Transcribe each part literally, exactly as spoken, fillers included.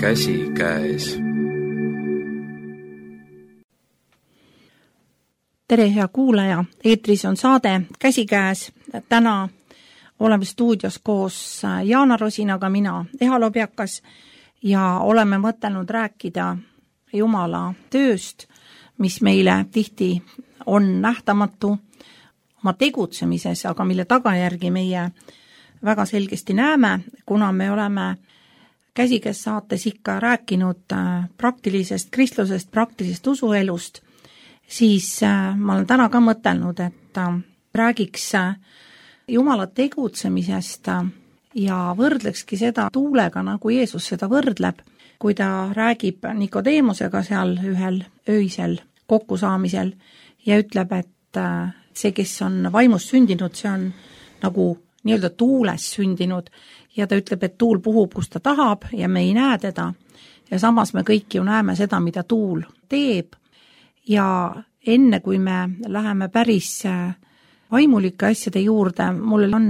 käsikäes. Tere, hea kuulaja! Eetris on saade Käsikäes. Täna oleme stuudios koos Jaana Rosinaga, mina, Eha Lobjakas, ja oleme mõtelnud rääkida Jumala tööst, mis meile tihti on nähtamatu oma tegutsemises, aga mille tagajärgi meie väga selgesti näeme, kuna me oleme Käsikäes saates ikka rääkinud praktilisest kristlusest, praktilisest usuelust, siis ma olen täna ka mõtelnud, et räägiks Jumala tegutsemisest ja võrdlekski seda tuulega, nagu Jeesus seda võrdleb, kui ta räägib Nikodeemusega seal ühel öisel kokkusaamisel ja ütleb, et see, kes on vaimust sündinud, see on nagu nii-öelda tuules sündinud ja ta ütleb, et tuul puhub, kus ta tahab ja me ei näe teda. Ja samas me kõik ju näeme seda, mida tuul teeb. Ja enne, kui me läheme päris vaimulike asjade juurde, mul on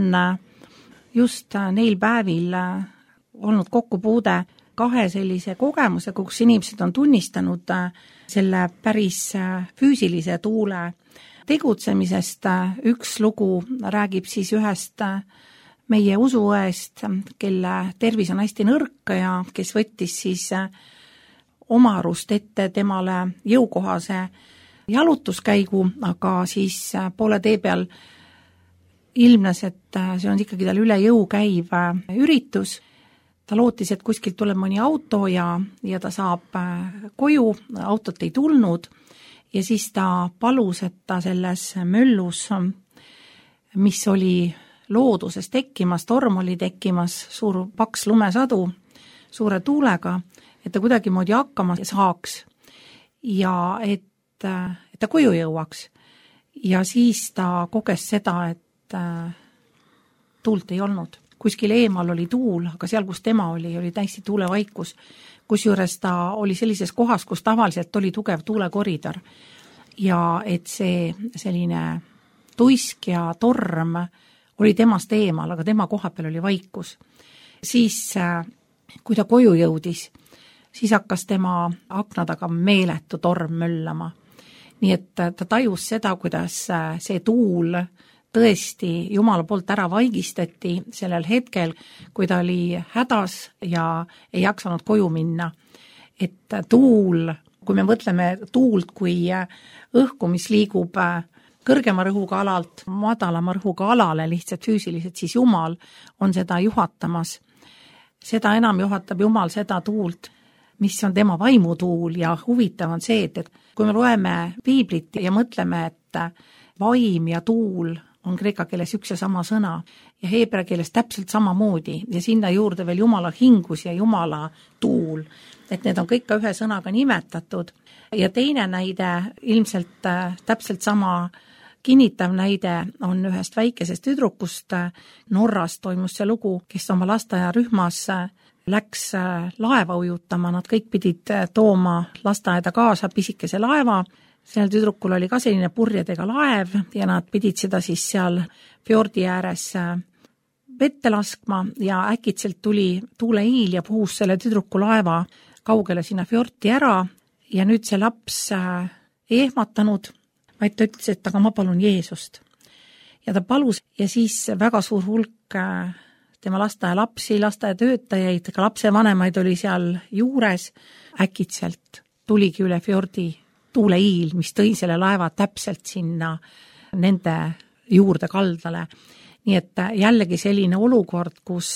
just neil päevil olnud kokkupuude kahe sellise kogemusega, kus inimesed on tunnistanud selle päris füüsilise tuule tegutsemisest. Üks lugu räägib siis ühest meie usuõest, kelle tervis on hästi nõrk ja kes võttis siis oma arust ette temale jõukohase jalutuskäigu, aga siis poole tee peal ilmnes, et see on ikkagi tal üle jõu käiv üritus. Ta lootis, et kuskilt tuleb mõni auto ja, ja ta saab koju, autot ei tulnud ja siis ta palus, et ta selles möllus, mis oli looduses tekkimas, torm oli tekkimas, suur paks lumesadu suure tuulega, et ta kuidagi moodi hakkama saaks ja et, et ta koju jõuaks. Ja siis ta koges seda, et tuult ei olnud. Kuskil eemal oli tuul, aga seal, kus tema oli, oli täiesti tuulevaikus. Kusjuures ta oli sellises kohas, kus tavaliselt oli tugev tuulekoridor. Ja et see selline tuisk ja torm oli temast eemal, aga tema koha peal oli vaikus. Siis, kui ta koju jõudis, siis hakkas tema akna taga meeletu torm möllama. Nii et ta tajus seda, kuidas see tuul tõesti Jumala poolt ära vaigistati sellel hetkel, kui ta oli hädas ja ei jaksanud koju minna. Et tuul, kui me mõtleme tuult kui õhku, mis liigub kõrgema rõhuga alalt madalama rõhuga alale lihtsalt füüsiliselt, siis Jumal on seda juhatamas. Seda enam juhatab Jumal seda tuult, mis on tema vaimutuul ja huvitav on see, et kui me loeme piiblit ja mõtleme, et vaim ja tuul on kreeka keeles üks ja sama sõna ja heebrea keeles täpselt samamoodi ja sinna juurde veel Jumala hingus ja Jumala tuul, et need on kõik ka ühe sõnaga nimetatud. Ja teine näide, ilmselt täpselt sama kinnitav näide on ühest väikesest tüdrukust. Norras toimus see lugu, kes oma lasteaiarühmas läks laeva ujutama, nad kõik pidid tooma lasteaeda kaasa pisikese laeva. Seal tüdrukul oli ka selline purjedega laev ja nad pidid seda siis seal fjordi ääres vette laskma ja äkitselt tuli tuuleiil ja puhus selle tüdruku laeva kaugele sinna fjordi ära ja nüüd see laps ei ehmatanud, vaid ta ütles, et aga ma palun Jeesust. Ja ta palus ja siis väga suur hulk tema lasteaia lapsi, lasteaia töötajaid, ka lapse vanemaid oli seal juures, äkitselt tuligi üle fjordi tuuleiil, mis tõi selle laeva täpselt sinna nende juurde kaldale. Nii et jällegi selline olukord, kus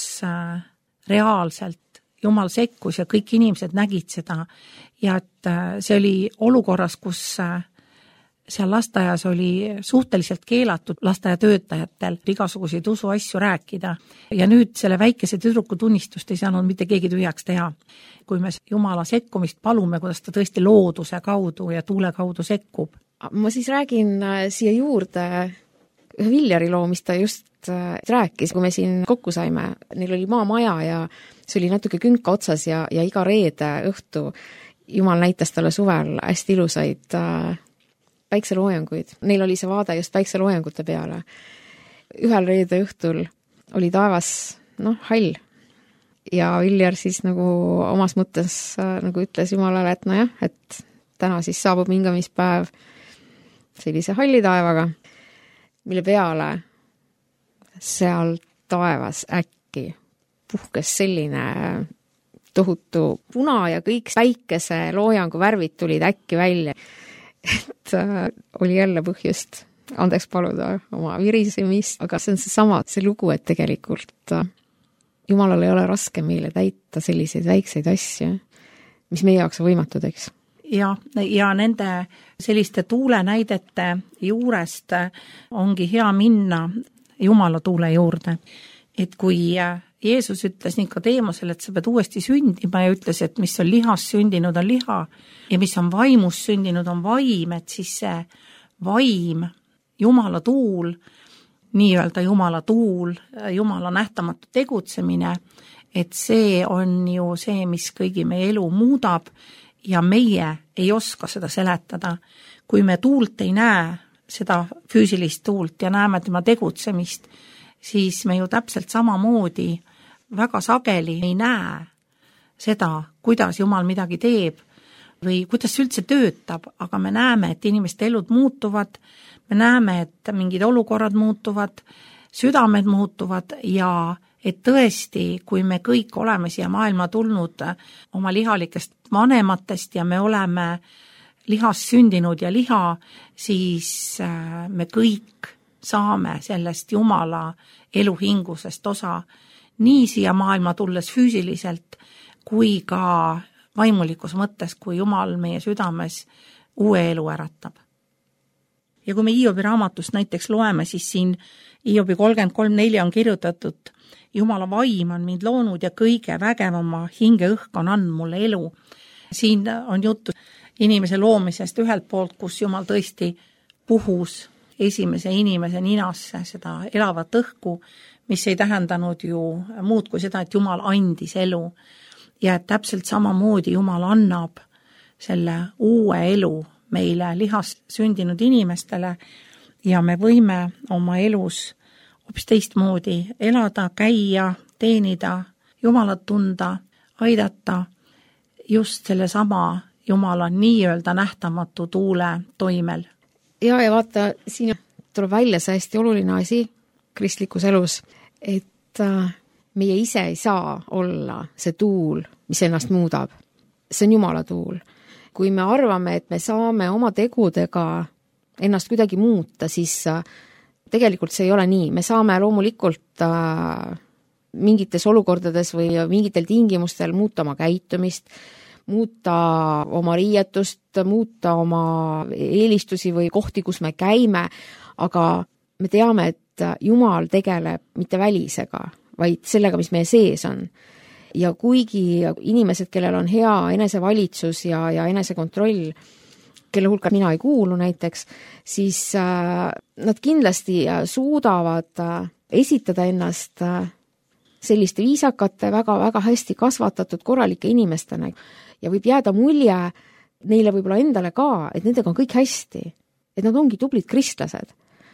reaalselt Jumal sekkus ja kõik inimesed nägid seda ja et see oli olukorras, kus seal lasteaias oli suhteliselt keelatud lasteaiatöötajatel igasuguseid usuasju rääkida ja nüüd selle väikese tüdruku tunnistust ei saanud mitte keegi tühjaks teha. Kui me Jumala sekkumist palume, kuidas ta tõesti looduse kaudu ja tuule kaudu sekkub. Ma siis räägin siia juurde ühe Viljari loo, mis ta just rääkis, kui me siin kokku saime. Neil oli maamaja ja see oli natuke künka otsas ja, ja iga reede õhtu Jumal näitas talle suvel hästi ilusaid päikseloojanguid. Neil oli see vaade just päikseloojangute peale. Ühel reede õhtul oli taevas, noh, hall. ja Viljar siis nagu omas mõttes nagu ütles Jumalale, et nojah, et täna siis saabub hingamispäev sellise halli taevaga, mille peale seal taevas äkki puhkes selline tohutu puna ja kõik päikese loojangu värvid tulid äkki välja, et äh, oli jälle põhjust andeks paluda oma virisemist, aga see on see sama, see lugu, et tegelikult äh, Jumalal ei ole raske meile täita selliseid väikseid asju, mis meie jaoks on võimatud, eks. Ja, ja nende selliste tuulenäidete juurest ongi hea minna Jumala tuule juurde. Et kui Jeesus ütles Nikodeemosele, et sa pead uuesti sündima ja ütles, et mis on lihas sündinud, on liha ja mis on vaimus sündinud, on vaim, et siis see vaim, Jumala tuul, nii-öelda Jumala tuul, Jumala nähtamatu tegutsemine, et see on ju see, mis kõigi meie elu muudab ja meie ei oska seda seletada. Kui me tuult ei näe, seda füüsilist tuult ja näeme tema tegutsemist, siis me ju täpselt samamoodi väga sageli ei näe seda, kuidas Jumal midagi teeb või kuidas see üldse töötab, aga me näeme, et inimeste elud muutuvad, me näeme, et mingid olukorrad muutuvad, südamed muutuvad ja et tõesti, kui me kõik oleme siia maailma tulnud oma lihalikest vanematest ja me oleme lihas sündinud ja liha, siis me kõik saame sellest Jumala eluhingusest osa nii siia maailma tulles füüsiliselt kui ka vaimulikus mõttes, kui Jumal meie südames uue elu äratab. Ja kui me Hiobi raamatust näiteks loeme, siis siin Hiobi kolmkümmend kolm neli on kirjutatud, Jumala vaim on mind loonud ja kõige vägevama hingeõhk on andnud mulle elu. Siin on juttu inimese loomisest ühelt poolt, kus Jumal tõesti puhus esimese inimese ninasse seda elavat õhku, mis ei tähendanud ju muud kui seda, et Jumal andis elu. Ja et täpselt samamoodi Jumal annab selle uue elu meile lihast sündinud inimestele ja me võime oma elus hoopis teistmoodi elada, käia, teenida, Jumalat tunda, aidata just selle sama Jumala nii-öelda nähtamatu tuule toimel. Ja, ja vaata, siin tuleb välja see hästi oluline asi kristlikus elus, et meie ise ei saa olla see tuul, mis ennast muudab. See on Jumala tuul. Kui me arvame, et me saame oma tegudega ennast kuidagi muuta, siis tegelikult see ei ole nii. Me saame loomulikult mingites olukordades või mingitel tingimustel muuta oma käitumist, muuta oma riietust, muuta oma eelistusi või kohti, kus me käime, aga me teame, et Jumal tegeleb mitte välisega, vaid sellega, mis meie sees on. Ja kuigi inimesed, kellel on hea enesevalitsus ja, ja enesekontroll, kelle hulka mina ei kuulu näiteks, siis äh, nad kindlasti suudavad äh, esitada ennast äh, selliste viisakate, väga, väga hästi kasvatatud korralike inimestena ja võib jääda mulje neile võib-olla endale ka, et nendega on kõik hästi, et nad ongi tublid kristlased.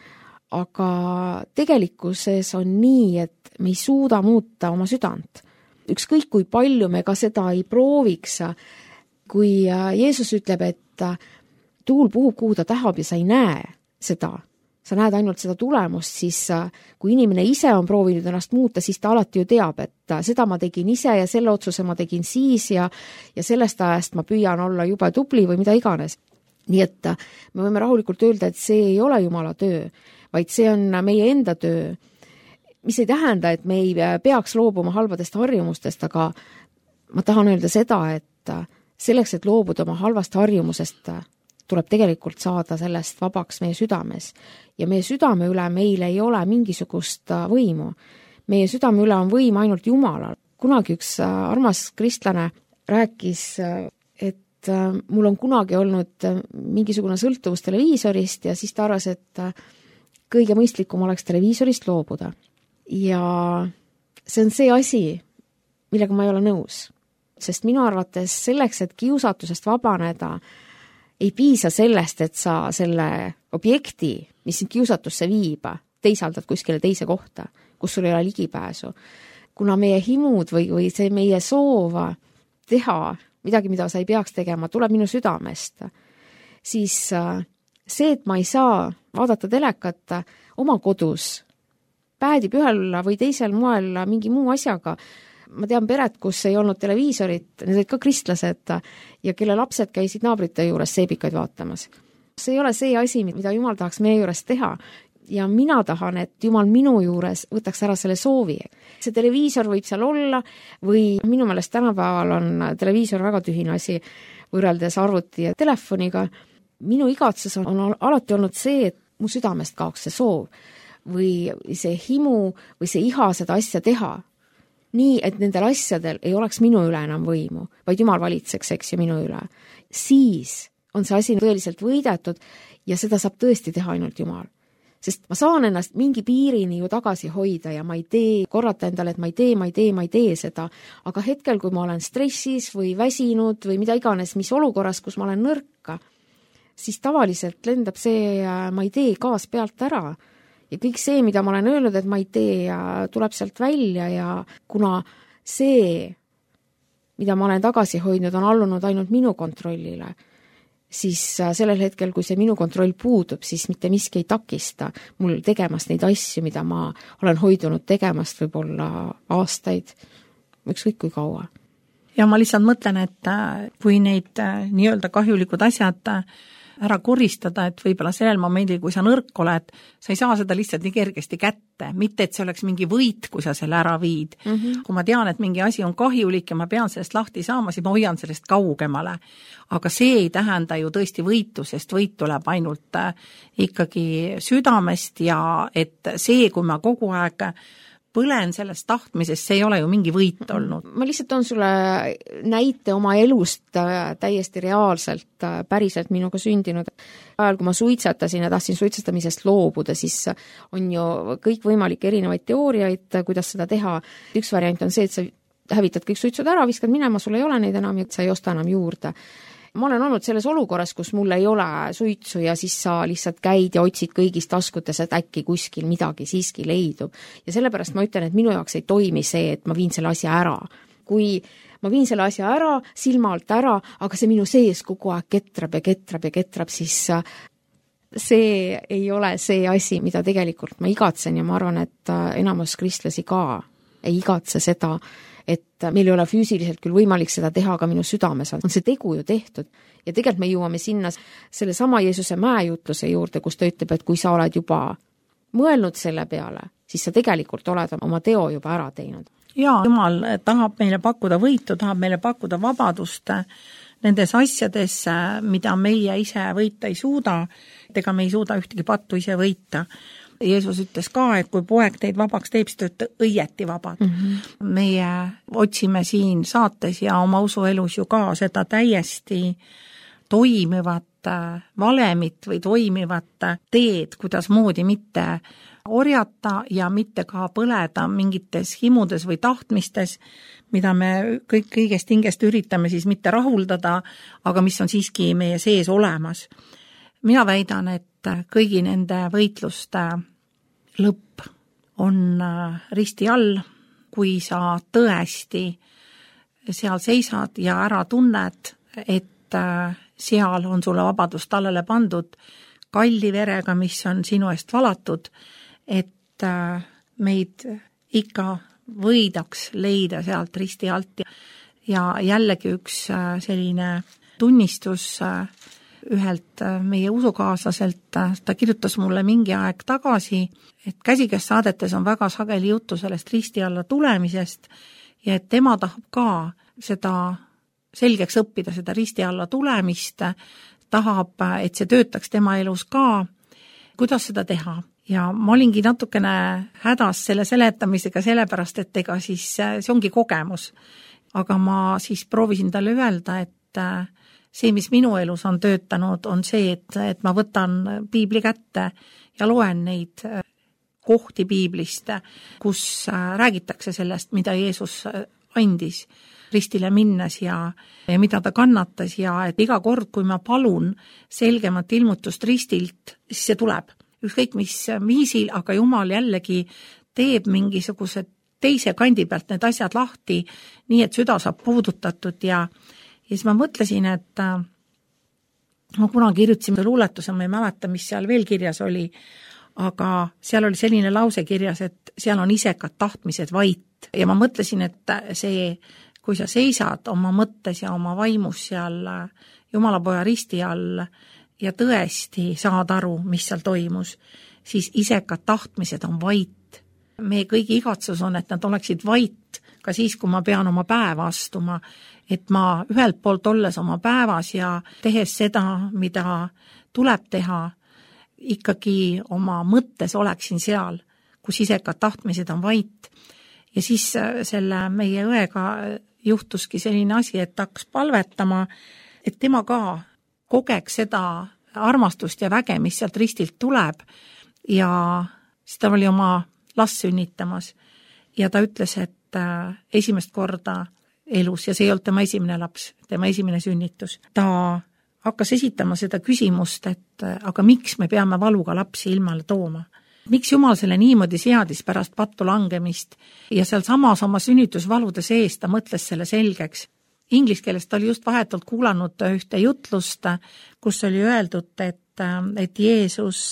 Aga tegelikkuses on nii, et me ei suuda muuta oma südant. Ükskõik kui palju me ka seda ei prooviks, kui Jeesus ütleb, et tuul puhub, kuhu ta tahab ja sa ei näe seda, sa näed ainult seda tulemust, siis kui inimene ise on proovinud ennast muuta, siis ta alati ju teab, et seda ma tegin ise ja selle otsuse ma tegin siis ja, ja sellest ajast ma püüan olla jube tubli või mida iganes. Nii et me võime rahulikult öelda, et see ei ole Jumala töö, vaid see on meie enda töö, mis ei tähenda, et me ei peaks loobuma halbadest harjumustest, aga ma tahan öelda seda, et selleks, et loobuda oma halvast harjumusest, tuleb tegelikult saada sellest vabaks meie südames. Ja meie südame üle meil ei ole mingisugust võimu. Meie südame üle on võim ainult Jumalal. Kunagi üks armas kristlane rääkis, et mul on kunagi olnud mingisugune sõltuvus televiisorist ja siis ta arvas, et kõige mõistlikum oleks televiisorist loobuda. Ja see on see asi, millega ma ei ole nõus. Sest minu arvates selleks, et kiusatusest vabaneda, ei piisa sellest, et sa selle objekti, mis sind kiusatusse viib, teisaldad kuskile teise kohta, kus sul ei ole ligipääsu. kuna meie himud või, või see meie soov teha midagi, mida sa ei peaks tegema, tuleb minu südamest, siis see, et ma ei saa vaadata telekat oma kodus, päädib ühel või teisel moel mingi muu asjaga. Ma tean peret, kus ei olnud televiisorit, need olid ka kristlased ja kelle lapsed käisid naabrite juures seebikaid vaatamas. See ei ole see asi, mida Jumal tahaks meie juures teha. Ja mina tahan, et Jumal minu juures võtaks ära selle soovi. See televiisor võib seal olla või minu meelest tänapäeval on televiisor väga tühine asi võrreldes arvuti ja telefoniga. Minu igatsus on, on alati olnud see, et mu südamest kaoks see soov või see himu või see iha seda asja teha. Nii, et nendel asjadel ei oleks minu üle enam võimu, vaid Jumal valitseks, eks ja minu üle. Siis on see asi tõeliselt võidetud ja seda saab tõesti teha ainult Jumal. Sest ma saan ennast mingi piirini ju tagasi hoida ja ma ei tee, korrata endale, et ma ei tee, ma ei tee, ma ei tee seda. Aga hetkel, kui ma olen stressis või väsinud või mida iganes, mis olukorras, kus ma olen nõrka, siis tavaliselt lendab see ma ei tee gaas pealt ära. Ja kõik see, mida ma olen öelnud, et ma ei tee, tuleb sealt välja ja kuna see, mida ma olen tagasi hoidnud, on allunud ainult minu kontrollile, siis sellel hetkel, kui see minu kontroll puudub, siis mitte miski ei takista mul tegemast neid asju, mida ma olen hoidunud tegemast võib-olla aastaid, ükskõik kui kaua. Ja ma lihtsalt mõtlen, et kui neid nii-öelda kahjulikud asjad ära koristada, et võib-olla sellel momendil, kui sa nõrk oled, sa ei saa seda lihtsalt nii kergesti kätte, mitte et see oleks mingi võit, kui sa selle ära viid. Mm -hmm. Kui ma tean, et mingi asi on kahjulik ja ma pean sellest lahti saama, siis ma hoian sellest kaugemale. Aga see ei tähenda ju tõesti võitu, sest võit tuleb ainult ikkagi südamest ja et see, kui ma kogu aeg põlen sellest tahtmisest, see ei ole ju mingi võit olnud. Ma lihtsalt on sulle näite oma elust täiesti reaalselt, päriselt minuga sündinud. Ajal, kui ma suitsetasin ja tahtsin suitsetamisest loobuda, siis on ju kõik võimalik erinevaid teooriaid, kuidas seda teha. Üks variant on see, et sa hävitad kõik suitsud ära, viskad minema, sul ei ole neid enam ja sa ei osta enam juurde. Ma olen olnud selles olukorras, kus mul ei ole suitsu ja siis sa lihtsalt käid ja otsid kõigist taskutes, et äkki kuskil midagi siiski leidub. Ja sellepärast ma ütlen, et minu jaoks ei toimi see, et ma viin selle asja ära. Kui ma viin selle asja ära, silma alt ära, aga see minu sees kogu aeg ketrab ja ketrab ja ketrab, siis see ei ole see asi, mida tegelikult ma igatsen ja ma arvan, et enamus kristlasi ka ei igatse seda, et meil ei ole füüsiliselt küll võimalik seda teha, aga minu südames on see tegu ju tehtud. Ja tegelikult me jõuame sinna selle sama Jeesuse mäejutluse juurde, kus ta ütleb, et kui sa oled juba mõelnud selle peale, siis sa tegelikult oled oma teo juba ära teinud. Jaa, Jumal tahab meile pakkuda võitu, tahab meile pakkuda vabadust nendes asjades, mida meie ise võita ei suuda, ega me ei suuda ühtegi pattu ise võita. Jeesus ütles ka, et kui poeg teid vabaks teeb, siis te olete õieti vabad. Mm -hmm. Meie otsime siin saates ja oma usuelus ju ka seda täiesti toimivat valemit või toimivat teed, kuidas moodi mitte orjata ja mitte ka põleda mingites himudes või tahtmistes, mida me kõik kõigest hingest üritame siis mitte rahuldada, aga mis on siiski meie sees olemas. Mina väidan, et kõigi nende võitluste lõpp on risti all, kui sa tõesti seal seisad ja ära tunned, et seal on sulle vabadus tallele pandud kalli verega, mis on sinu eest valatud, et meid ikka võidaks leida sealt risti alt ja jällegi üks selline tunnistus ühelt meie usukaaslaselt, ta kirjutas mulle mingi aeg tagasi, et käsikäes saadetes on väga sageli juttu sellest risti alla tulemisest ja et tema tahab ka seda selgeks õppida, seda risti alla tulemist, tahab, et see töötaks tema elus ka, kuidas seda teha. Ja ma olingi natukene hädas selle seletamisega sellepärast, et ega siis see ongi kogemus. Aga ma siis proovisin talle öelda, et see, mis minu elus on töötanud, on see, et, et ma võtan piibli kätte ja loen neid kohti piiblist, kus räägitakse sellest, mida Jeesus andis ristile minnes ja, ja mida ta kannatas ja et iga kord, kui ma palun selgemat ilmutust ristilt, siis see tuleb. Ükskõik mis viisil, aga Jumal jällegi teeb mingisugused teise kandi pealt need asjad lahti, nii et süda saab puudutatud ja, ja siis ma mõtlesin, et ma kunagi kirjutasin luuletuse, ma ei mäleta, mis seal veel kirjas oli, aga seal oli selline lause kirjas, et seal on isekad tahtmised vait ja ma mõtlesin, et see, kui sa seisad oma mõttes ja oma vaimus seal Jumalapoja risti all ja tõesti saad aru, mis seal toimus, siis isekad tahtmised on vait. Meie kõigi igatsus on, et nad oleksid vait ka siis, kui ma pean oma päeva astuma, et ma ühelt poolt olles oma päevas ja tehes seda, mida tuleb teha, ikkagi oma mõttes oleksin seal, kus isekad tahtmised on vait. Ja siis selle meie õega juhtuski selline asi, et hakkas palvetama, et tema ka kogeks seda armastust ja väge, mis sealt ristilt tuleb ja siis ta oli oma last sünnitamas ja ta ütles, et esimest korda elus ja see ei olnud tema esimene laps, tema esimene sünnitus. Ta hakkas esitama seda küsimust, et aga miks me peame valuga lapsi ilmale tooma? Miks Jumal selle niimoodi seadis pärast pattu langemist ja seal samas oma sünnitusvalude sees ta mõtles selle selgeks. Inglis keeles ta oli just vahetult kuulanud ühte jutlust, kus oli öeldud, et, et Jeesus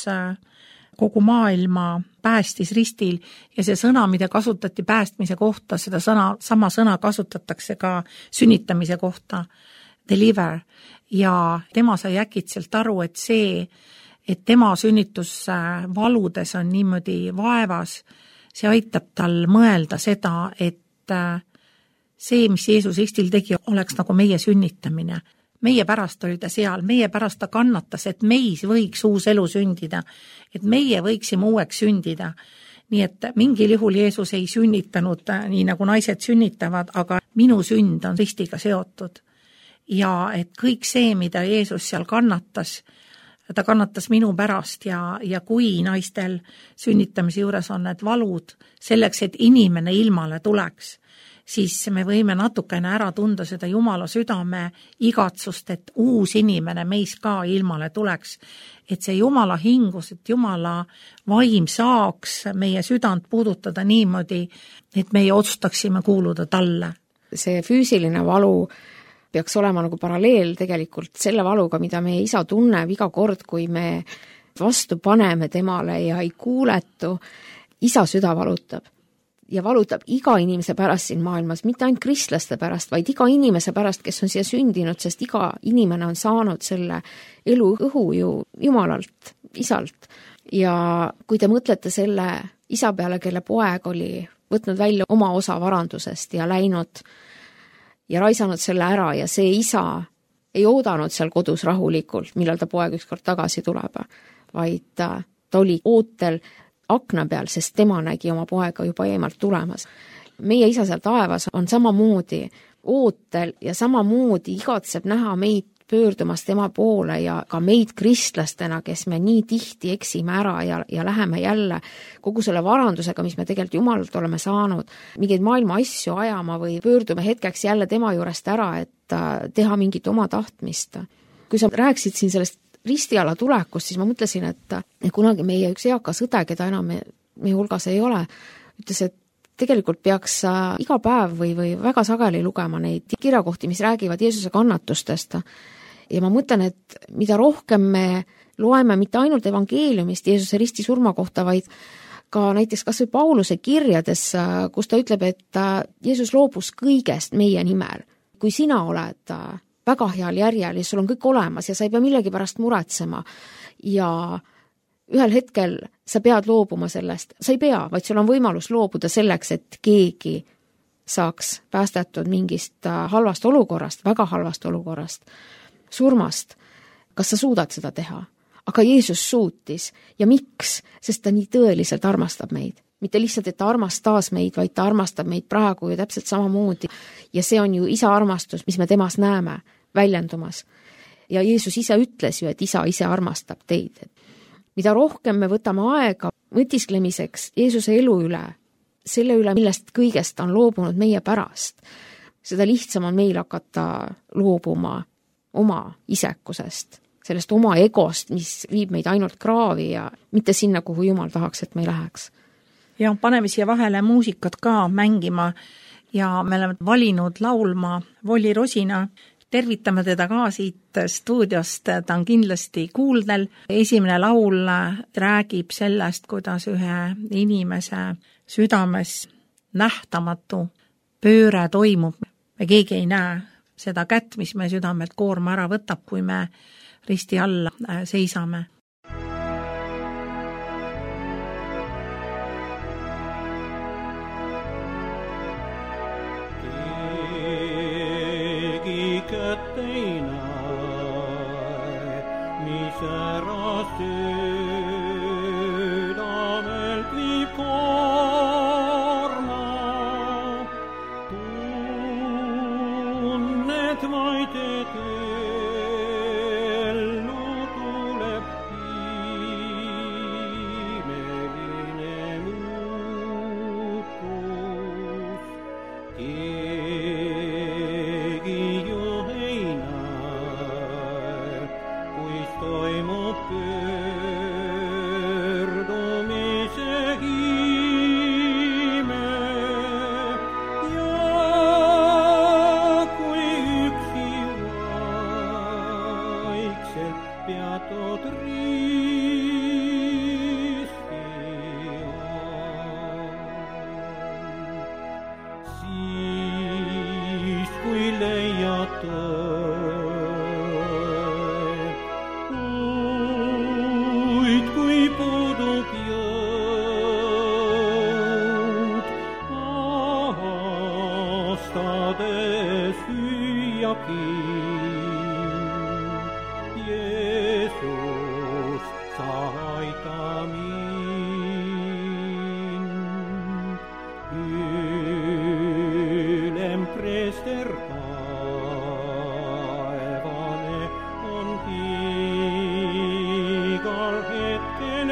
kogu maailma päästis ristil ja see sõna, mida kasutati päästmise kohta, seda sõna, sama sõna kasutatakse ka sünnitamise kohta, deliver, ja tema sai äkitselt aru, et see, et tema sünnitusvaludes on niimoodi vaevas, see aitab tal mõelda seda, et see, mis Jeesus ristil tegi, oleks nagu meie sünnitamine. Meie pärast oli ta seal, meie pärast ta kannatas, et meis võiks uus elu sündida, et meie võiksime uueks sündida. Nii et mingil juhul Jeesus ei sünnitanud nii nagu naised sünnitavad, aga minu sünd on ristiga seotud. Ja et kõik see, mida Jeesus seal kannatas, ta kannatas minu pärast ja, ja kui naistel sünnitamise juures on need valud selleks, et inimene ilmale tuleks, siis me võime natukene ära tunda seda Jumala südame igatsust, et uus inimene meis ka ilmale tuleks. Et see Jumala hingus, et Jumala vaim saaks meie südant puudutada niimoodi, et meie otsustaksime kuuluda talle. See füüsiline valu peaks olema nagu paralleel tegelikult selle valuga, mida meie isa tunneb iga kord, kui me vastu paneme temale ja ei kuuletu. Isa süda valutab. Ja valutab iga inimese pärast siin maailmas, mitte ainult kristlaste pärast, vaid iga inimese pärast, kes on siia sündinud, sest iga inimene on saanud selle elu õhu ju Jumalalt, isalt. Ja kui te mõtlete selle isa peale, kelle poeg oli võtnud välja oma osa varandusest ja läinud ja raisanud selle ära ja see isa ei oodanud seal kodus rahulikult, millal ta poeg ükskord tagasi tuleb, vaid ta, ta oli ootel akna peal, sest tema nägi oma poega juba eemalt tulemas. Meie isa seal taevas on samamoodi ootel ja samamoodi igatseb näha meid pöördumas tema poole ja ka meid kristlastena, kes me nii tihti eksime ära ja, ja läheme jälle kogu selle varandusega, mis me tegelikult Jumalalt oleme saanud, mingeid maailma asju ajama või pöördume hetkeks jälle tema juurest ära, et teha mingit oma tahtmist. Kui sa rääksid siin sellest ristiala tulekust, siis ma mõtlesin, et kunagi meie üks eakas õde, keda enam me, meie hulgas ei ole, ütles, et tegelikult peaks iga päev või, või väga sageli lugema neid kirjakohti, mis räägivad Jeesuse kannatustest. Ja ma mõtlen, et mida rohkem me loeme mitte ainult evangeeliumist Jeesuse risti surma kohta, vaid ka näiteks kas või Pauluse kirjades, kus ta ütleb, et Jeesus loobus kõigest meie nimel. Kui sina oled väga heal järjel ja sul on kõik olemas ja sa ei pea millegi pärast muretsema ja ühel hetkel sa pead loobuma sellest, sa ei pea, vaid sul on võimalus loobuda selleks, et keegi saaks päästetud mingist halvast olukorrast, väga halvast olukorrast, surmast. Kas sa suudad seda teha? Aga Jeesus suutis ja miks? Sest ta nii tõeliselt armastab meid. Mitte lihtsalt, et ta armastas meid, vaid ta armastab meid praegu ju täpselt samamoodi. Ja see on ju isa armastus, mis me temas näeme väljendumas. Ja Jeesus ise ütles ju, et isa ise armastab teid. Mida rohkem me võtame aega mõtisklemiseks Jeesuse elu üle, selle üle, millest kõigest on loobunud meie pärast, seda lihtsam on meil hakata loobuma oma isekusest, sellest oma egost, mis viib meid ainult kraavi ja mitte sinna, kuhu Jumal tahaks, et me läheks. ja paneme siia vahele muusikat ka mängima ja me oleme valinud laulma Volli Rosina. Tervitame teda ka siit stuudiost, ta on kindlasti kuuldel. Esimene laul räägib sellest, kuidas ühe inimese südames nähtamatu pööre toimub. Me keegi ei näe seda kätt, mis me südamelt koorma ära võtab, kui me risti alla seisame. Keegi kätt ei näe, mis ära südamelt viib koorma. Tunnet vaid, et ellu tuleb imeline muutus. Keegi ju ei näe, kuis toimub pöördumise ime. Ja kui üksi vaikselt peatud risti all, siis kui leiad tõe, kuid kui puudub jõud, aastades hüüa kind. Jeesus, sa aita mind. Ülem preester taevane on igal hetkel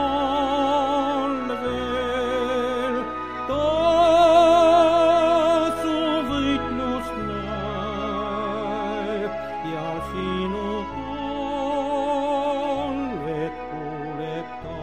valvel. Ta su võitlust näeb ja sinu palvet kuuleb ta.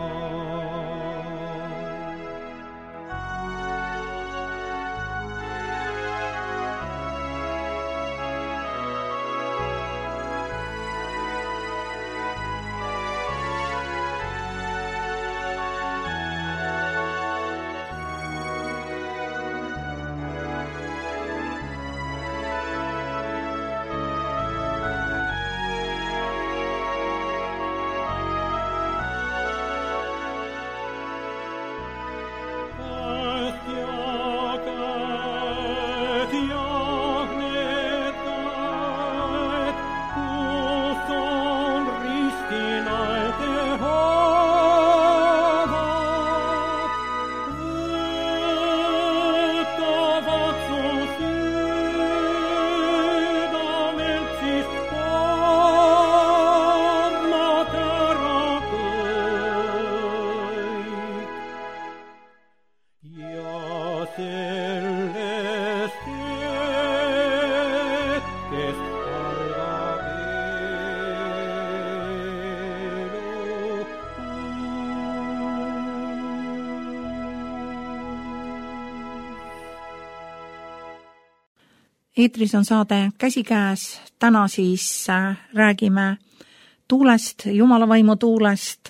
Eetris on saade Käsikäes. Täna siis räägime tuulest, Jumala vaimu tuulest,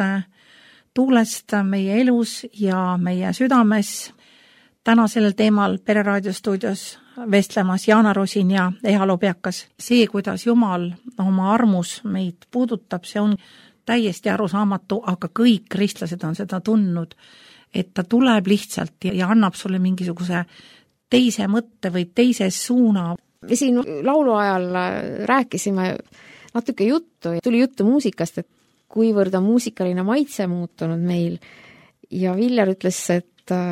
tuulest meie elus ja meie südames. Täna sellel teemal Pereraadio stuudios vestlemas Jaana Rosin ja Ehalo Peakas. See, kuidas Jumal oma armus meid puudutab, see on täiesti arusaamatu, aga kõik kristlased on seda tundnud, et ta tuleb lihtsalt ja annab sulle mingisuguse teise mõtte või teise suuna. Me siin laulu ajal rääkisime natuke juttu ja tuli juttu muusikast, et kuivõrd on muusikaline maitse muutunud meil. Ja Viljar ütles, et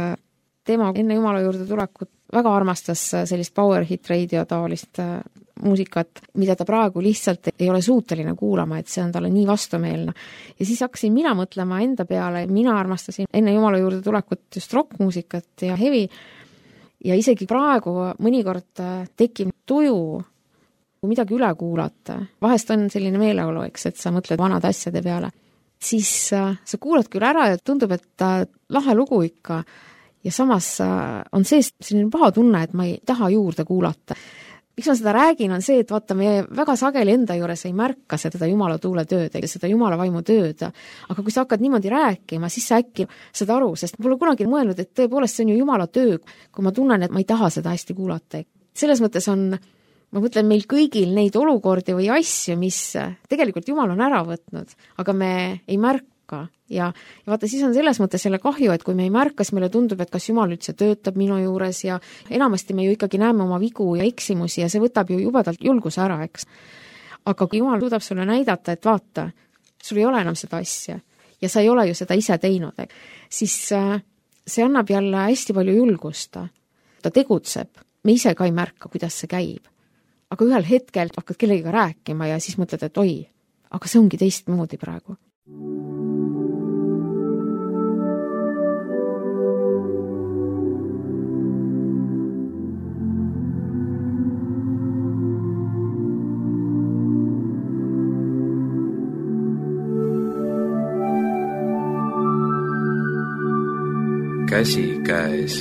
tema enne Jumala juurde tulekut väga armastas sellist power hit radio taolist muusikat, mida ta praegu lihtsalt ei ole suuteline kuulama, et see on talle nii vastumeelne. Ja siis hakkasin mina mõtlema enda peale, mina armastasin enne Jumala juurde tulekut just rockmuusikat ja heavy. Ja isegi praegu mõnikord tekib tuju, kui midagi üle kuulata. Vahest on selline meeleolu, eks, et sa mõtled vanade asjade peale. siis sa kuulad küll ära ja tundub, et lahe lugu ikka ja samas on sees selline paha tunne, et ma ei taha juurde kuulata. Miks ma seda räägin, on see, et vaata, me väga sageli enda juures ei märka seda Jumala tuule tööd ja seda Jumala vaimu tööd, aga kui sa hakkad niimoodi rääkima, siis sa äkki saad aru, sest pole kunagi mõelnud, et tõepoolest see on ju Jumala töö, kui ma tunnen, et ma ei taha seda hästi kuulata. Selles mõttes on, ma mõtlen, meil kõigil neid olukordi või asju, mis tegelikult Jumal on ära võtnud, aga me ei märka. Ja, ja vaata, siis on selles mõttes selle kahju, et kui me ei märka, siis meile tundub, et kas Jumal üldse töötab minu juures ja enamasti me ju ikkagi näeme oma vigu ja eksimusi ja see võtab ju jubedalt julguse ära, eks. Aga kui Jumal suudab sulle näidata, et vaata, sul ei ole enam seda asja ja sa ei ole ju seda ise teinud, siis see annab jälle hästi palju julgust. Ta tegutseb, me ise ka ei märka, kuidas see käib. Aga ühel hetkel hakkad kellegiga rääkima ja siis mõtled, et oi, aga see ongi teistmoodi praegu. Käsi käes.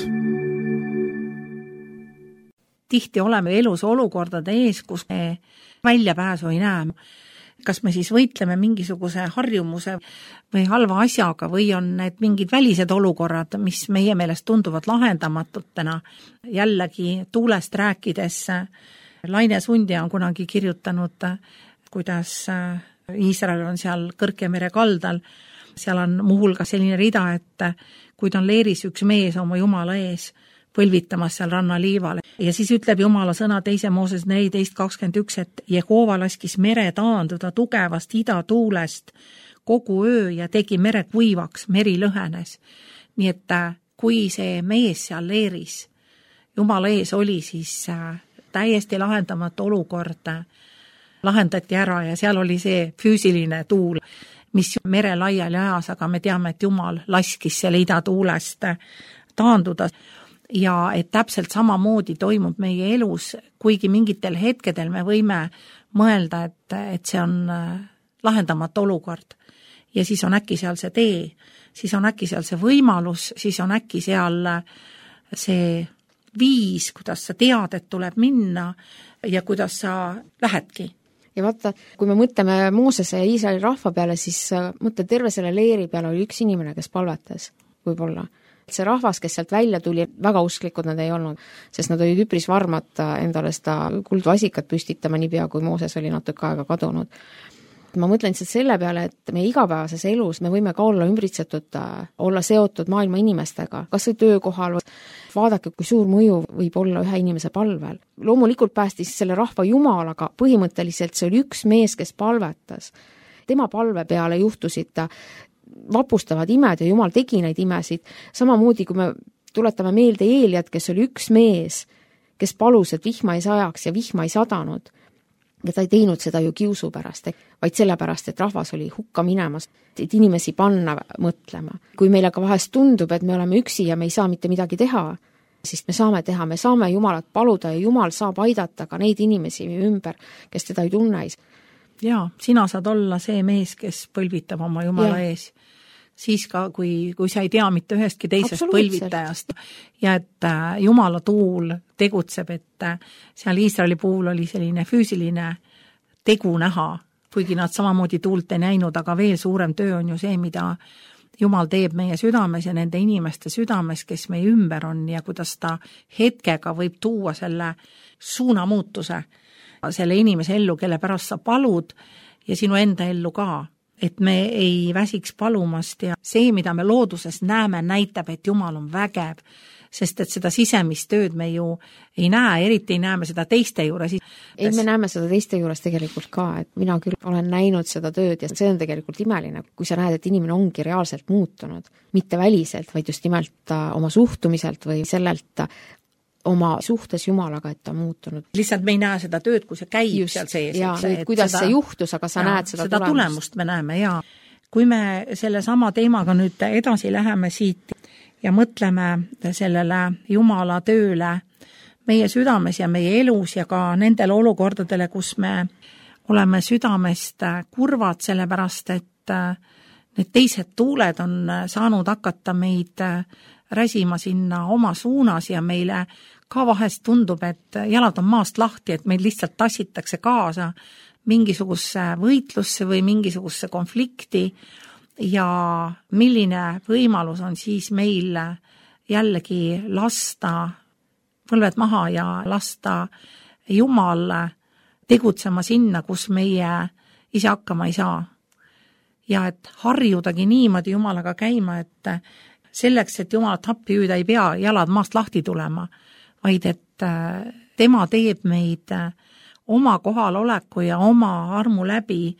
Tihti oleme elus olukordade ees, kus me väljapääsu ei näe. Kas me siis võitleme mingisuguse harjumuse või halva asjaga või on need mingid välised olukorrad, mis meie meelest tunduvad lahendamatutena. Jällegi tuulest rääkides Laine Sundja on kunagi kirjutanud, kuidas Iisrael on seal Kõrgemere kaldal. Seal on muhulga selline rida, et kuid on leeris üks mees oma Jumala ees põlvitamas seal rannaliivale. Ja siis ütleb Jumala sõna teise Mooses neliteist kakskümmend üks, et Jehova laskis mere taanduda tugevast idatuulest kogu öö ja tegi mere kuivaks, meri lõhenes. Nii et kui see mees seal leeris Jumala ees oli, siis täiesti lahendamatu olukord lahendati ära ja seal oli see füüsiline tuul, mis mere laiali ajas, aga me teame, et Jumal laskis selle idatuulest taanduda. Ja et täpselt samamoodi toimub meie elus, kuigi mingitel hetkedel me võime mõelda, et, et see on lahendamatu olukord. Ja siis on äkki seal see tee, siis on äkki seal see võimalus, siis on äkki seal see viis, kuidas sa tead, et tuleb minna ja kuidas sa lähedki. Ja vaata, kui me mõtleme Moosese ja Iisraeli rahva peale, siis mõtle, terve selle leeri peale oli üks inimene, kes palvetas võib-olla. See rahvas, kes sealt välja tuli, väga usklikud nad ei olnud, sest nad olid üpris varmad endale seda kuldvasikat püstitama niipea, kui Mooses oli natuke aega kadunud. Ma mõtlen lihtsalt selle peale, et meie igapäevases elus me võime ka olla ümbritsetud, olla seotud maailma inimestega, kas või töökohal. Vaadake, kui suur mõju võib olla ühe inimese palvel. Loomulikult päästis selle rahva Jumal, aga põhimõtteliselt see oli üks mees, kes palvetas. Tema palve peale juhtusid vapustavad imed ja Jumal tegi neid imesid. Samamoodi, kui me tuletame meelde Eeliat, kes oli üks mees, kes palus, et vihma ei sajaks ja vihma ei sadanud. Ja ta ei teinud seda ju kiusu pärast, vaid sellepärast, et rahvas oli hukka minemas, et inimesi panna mõtlema. Kui meile ka vahest tundub, et me oleme üksi ja me ei saa mitte midagi teha, siis me saame teha, me saame Jumalat paluda ja Jumal saab aidata ka neid inimesi ümber, kes teda ei tunne. Jaa, sina saad olla see mees, kes põlvitab oma Jumala ja. Ees. Siis ka, kui, kui sa ei tea mitte ühestki teisest põlvitajast ja et Jumala tuul tegutseb, et seal Iisraeli puhul oli selline füüsiline tegu näha, kuigi nad samamoodi tuult ei näinud, aga veel suurem töö on ju see, mida Jumal teeb meie südames ja nende inimeste südames, kes meie ümber on ja kuidas ta hetkega võib tuua selle suunamuutuse selle inimese ellu, kelle pärast sa palud ja sinu enda ellu ka. Et me ei väsiks palumast ja see, mida me looduses näeme, näitab, et Jumal on vägev, sest et seda sisemist tööd me ju ei näe, eriti ei näeme seda teiste juures. Ei, me näeme seda teiste juures tegelikult ka, et mina küll olen näinud seda tööd ja see on tegelikult imeline, kui sa näed, et inimene ongi reaalselt muutunud, mitte väliselt, vaid just nimelt oma suhtumiselt või sellelt oma suhtes Jumalaga, et ta muutunud. Lihtsalt me ei näe seda tööd, kui see käib just, seal sees. Ja, et, et kuidas seda, see juhtus, aga sa ja, näed seda, seda tulemust. tulemust me näeme, ja kui me selle sama teemaga nüüd edasi läheme siit ja mõtleme sellele Jumala tööle meie südames ja meie elus ja ka nendele olukordadele, kus me oleme südamest kurvad, sellepärast et need teised tuuled on saanud hakata meid räsima sinna oma suunas ja meile ka vahest tundub, et jalad on maast lahti, et meid lihtsalt tassitakse kaasa mingisugusesse võitlusse või mingisugusesse konflikti ja milline võimalus on siis meil jällegi lasta põlved maha ja lasta Jumal tegutsema sinna, kus meie ise hakkama ei saa. Ja et harjudagi niimoodi Jumalaga käima, et selleks, et Jumalat appi hüüda, ei pea jalad maast lahti tulema, vaid et tema teeb meid oma kohaloleku ja oma armu läbi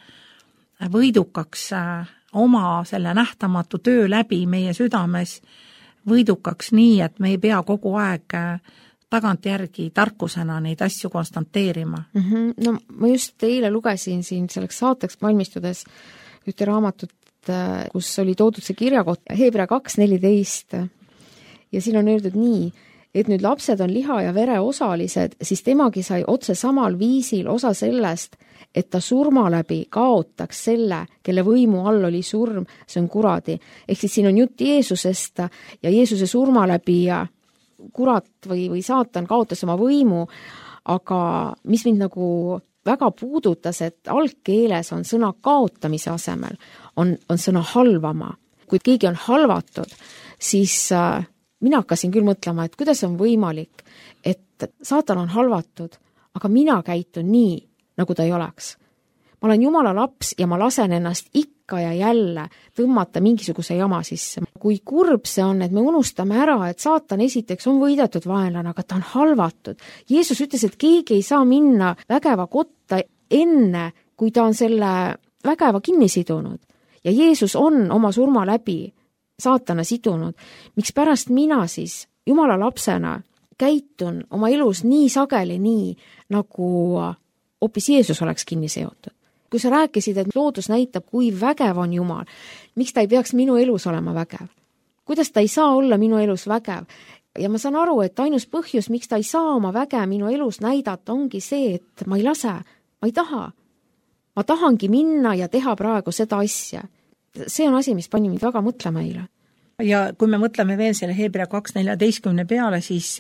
võidukaks, oma selle nähtamatu töö läbi meie südames võidukaks nii, et me ei pea kogu aeg tagantjärgi tarkusena neid asju konstanteerima. Mm-hmm. No ma just eile lugesin siin selleks saateks valmistudes ühte raamatut, kus oli toodud see kirjakott Hebra kaks neliteist ja siin on öeldud nii, et nüüd lapsed on liha ja vere osalised, siis temagi sai otse samal viisil osa sellest, et ta surma läbi kaotaks selle, kelle võimu all oli surm, see on kuradi. Ehk siis siin on jutt Jeesusest ja Jeesuse surma läbi ja kurat või, või saatan kaotas oma võimu, aga mis mind nagu väga puudutas, et algkeeles on sõna kaotamise asemel, on, on sõna halvama. Kui keegi on halvatud, siis äh, mina hakkasin küll mõtlema, et kuidas on võimalik, et saatan on halvatud, aga mina käitun nii, nagu ta ei oleks. Ma olen Jumala laps ja ma lasen ennast ikka ja jälle tõmmata mingisuguse jama sisse. Kui kurb see on, et me unustame ära, et saatan esiteks on võidetud vaenlane, aga ta on halvatud. Jeesus ütles, et keegi ei saa minna vägeva kotta enne, kui ta on selle vägeva kinni sidunud. Ja Jeesus on oma surma läbi saatana sidunud. Miks pärast mina siis Jumala lapsena käitun oma elus nii sageli nii, nagu hoopis Jeesus oleks kinni seotud. Kui sa rääkisid, et loodus näitab, kui vägev on Jumal, miks ta ei peaks minu elus olema vägev? Kuidas ta ei saa olla minu elus vägev? Ja ma saan aru, et ainus põhjus, miks ta ei saa oma väge minu elus näidata, ongi see, et ma ei lase, ma ei taha. Ma tahangi minna ja teha praegu seda asja. See on asi, mis pani mind väga mõtlema eile. Ja kui me mõtleme veel selle Hebra kaks neliteist peale, siis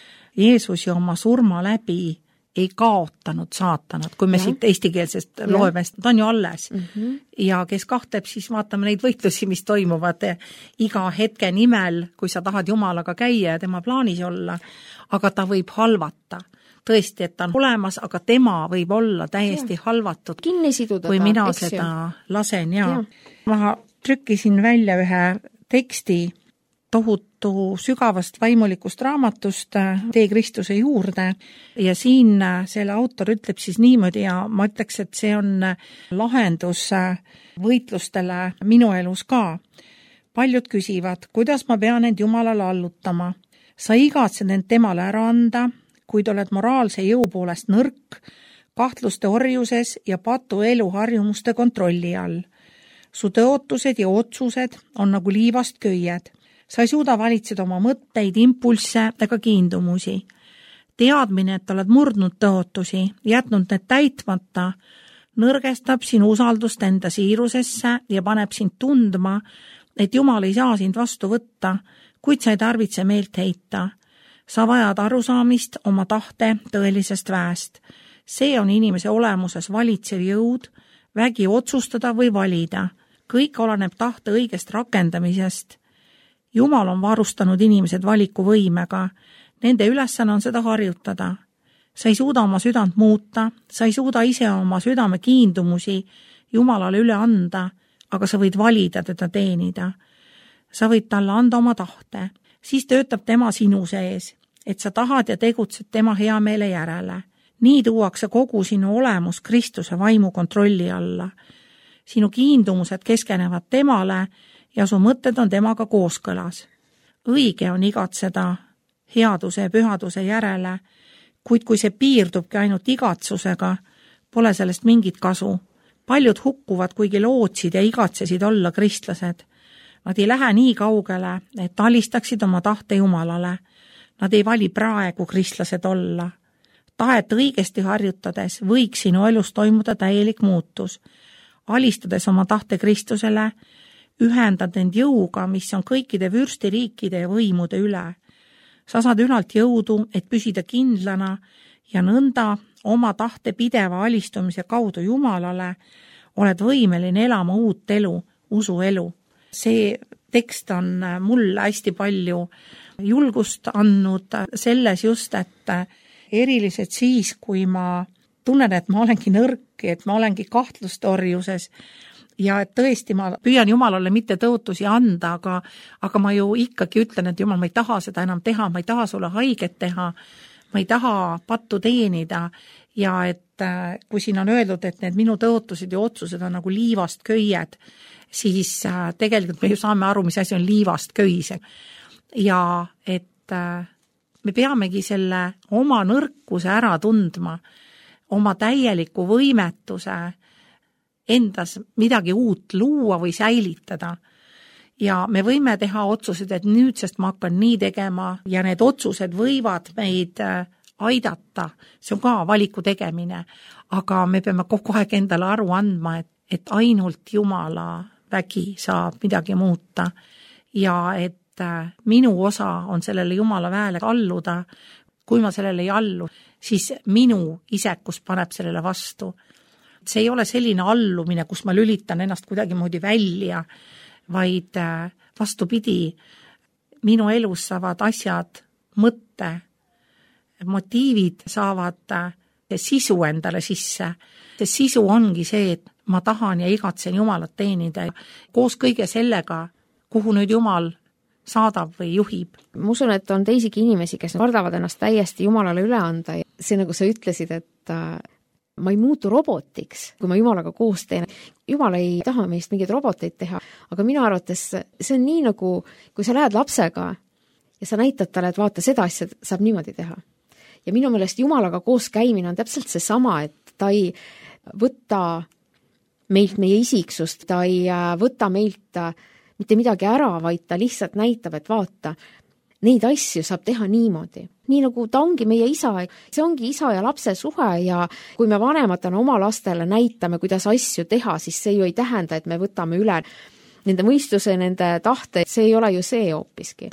Jeesus ju oma surma läbi ei kaotanud saatanat, kui me ja. siit eestikeelsest loeme, ta on ju alles. Mm-hmm. Ja kes kahtleb, siis vaatame neid võitlusi, mis toimuvad iga hetke nimel, kui sa tahad Jumalaga käia ja tema plaanis olla, aga ta võib halvata. Tõesti, et ta on olemas, aga tema võib olla täiesti ja. halvatud, kinni siduda kui ta, mina eks seda ju. lasen. Ja. Ja. Ma trükkisin välja ühe teksti tohutu sügavast vaimulikust raamatust Tee Kristuse juurde ja siin selle autor ütleb siis niimoodi ja ma ütleks, et see on lahendus võitlustele minu elus ka. Paljud küsivad, kuidas ma pean end Jumalale allutama. Sa igatsed end temale ära anda, kuid oled moraalse jõu poolest nõrk, kahtluste orjuses ja patu eluharjumuste kontrolli all. Su tõotused ja otsused on nagu liivast köied. Sa ei suuda valitseda oma mõtteid, impulsse ega kiindumusi. Teadmine, et oled murdnud tõotusi, jätnud need täitmata, nõrgestab sinu usaldust enda siirusesse ja paneb sind tundma, et Jumal ei saa sind vastu võtta, kuid sa ei tarvitse meelt heita. Sa vajad arusaamist oma tahte tõelisest väest. See on inimese olemuses valitsev jõud, vägi otsustada või valida. Kõik oleneb tahte õigest rakendamisest. Jumal on varustanud inimesed valikuvõimega. Nende ülesanne on seda harjutada. Sa ei suuda oma südant muuta, sa ei suuda ise oma südame kiindumusi Jumalale üle anda, aga sa võid valida teda teenida. Sa võid talle anda oma tahte, siis töötab tema sinu sees, et sa tahad ja tegutsed tema hea meele järele. Nii tuuakse kogu sinu olemus Kristuse vaimu kontrolli alla. Sinu kiindumused keskenevad temale ja su mõtted on temaga kooskõlas. Õige on igatseda headuse ja pühaduse järele, kuid kui see piirdubki ainult igatsusega, pole sellest mingit kasu. Paljud hukkuvad, kuigi lootsid ja igatsesid olla kristlased. Nad ei lähe nii kaugele, et alistaksid oma tahte Jumalale. Nad ei vali praegu kristlased olla. Tahet õigesti harjutades võiks sinu elus toimuda täielik muutus. Alistades oma tahte Kristusele, ühendad end jõuga, mis on kõikide vürstiriikide ja võimude üle. Sa saad ülalt jõudu, et püsida kindlana ja nõnda oma tahte pideva alistumise kaudu Jumalale oled võimeline elama uut elu, usuelu. See tekst on mulle hästi palju julgust andnud selles just, et eriliselt siis, kui ma tunnen, et ma olengi nõrk, et ma olengi kahtlustorjuses ja et tõesti ma püüan Jumalale mitte tõotusi anda, aga, aga ma ju ikkagi ütlen, et Jumal, ma ei taha seda enam teha, ma ei taha sulle haiget teha, ma ei taha pattu teenida ja et kui siin on öeldud, et need minu tõotused ja otsused on nagu liivast köied, siis tegelikult me ju saame aru, mis asi on liivast köis. Ja et me peamegi selle oma nõrkuse ära tundma, oma täieliku võimetuse endas midagi uut luua või säilitada. Ja me võime teha otsused, et nüüdsest ma hakkan nii tegema ja need otsused võivad meid aidata, see on ka valiku tegemine, aga me peame kogu aeg endale aru andma, et, et ainult Jumala vägi saab midagi muuta ja et minu osa on sellele Jumala väele alluda. Kui ma sellele ei allu, siis minu isekus paneb sellele vastu. See ei ole selline allumine, kus ma lülitan ennast kuidagi moodi välja, vaid vastupidi, minu elus saavad asjad mõtte, motiivid saavad sisu endale sisse. See sisu ongi see, et ma tahan ja igatsen Jumalat teenida koos kõige sellega, kuhu nüüd Jumal saadab või juhib. Ma usun, et on teisigi inimesi, kes kardavad ennast täiesti Jumalale üle anda. See nagu sa ütlesid, et ma ei muutu robotiks, kui ma Jumalaga koos teen. Jumal ei taha meist mingeid roboteid teha, aga minu arvates see on nii nagu, kui sa lähed lapsega ja sa näitad talle, et vaata, seda asja saab niimoodi teha. Ja minu meelest Jumalaga koos käimine on täpselt see sama, et ta ei võta meilt meie isiksust, ta ei võta meilt mitte midagi ära, vaid ta lihtsalt näitab, et vaata, neid asju saab teha niimoodi. Nii nagu ta ongi meie isa, see ongi isa ja lapse suhe ja kui me vanematena oma lastele näitame, kuidas asju teha, siis see ju ei tähenda, et me võtame üle nende mõistuse, nende tahte, see ei ole ju see hoopiski.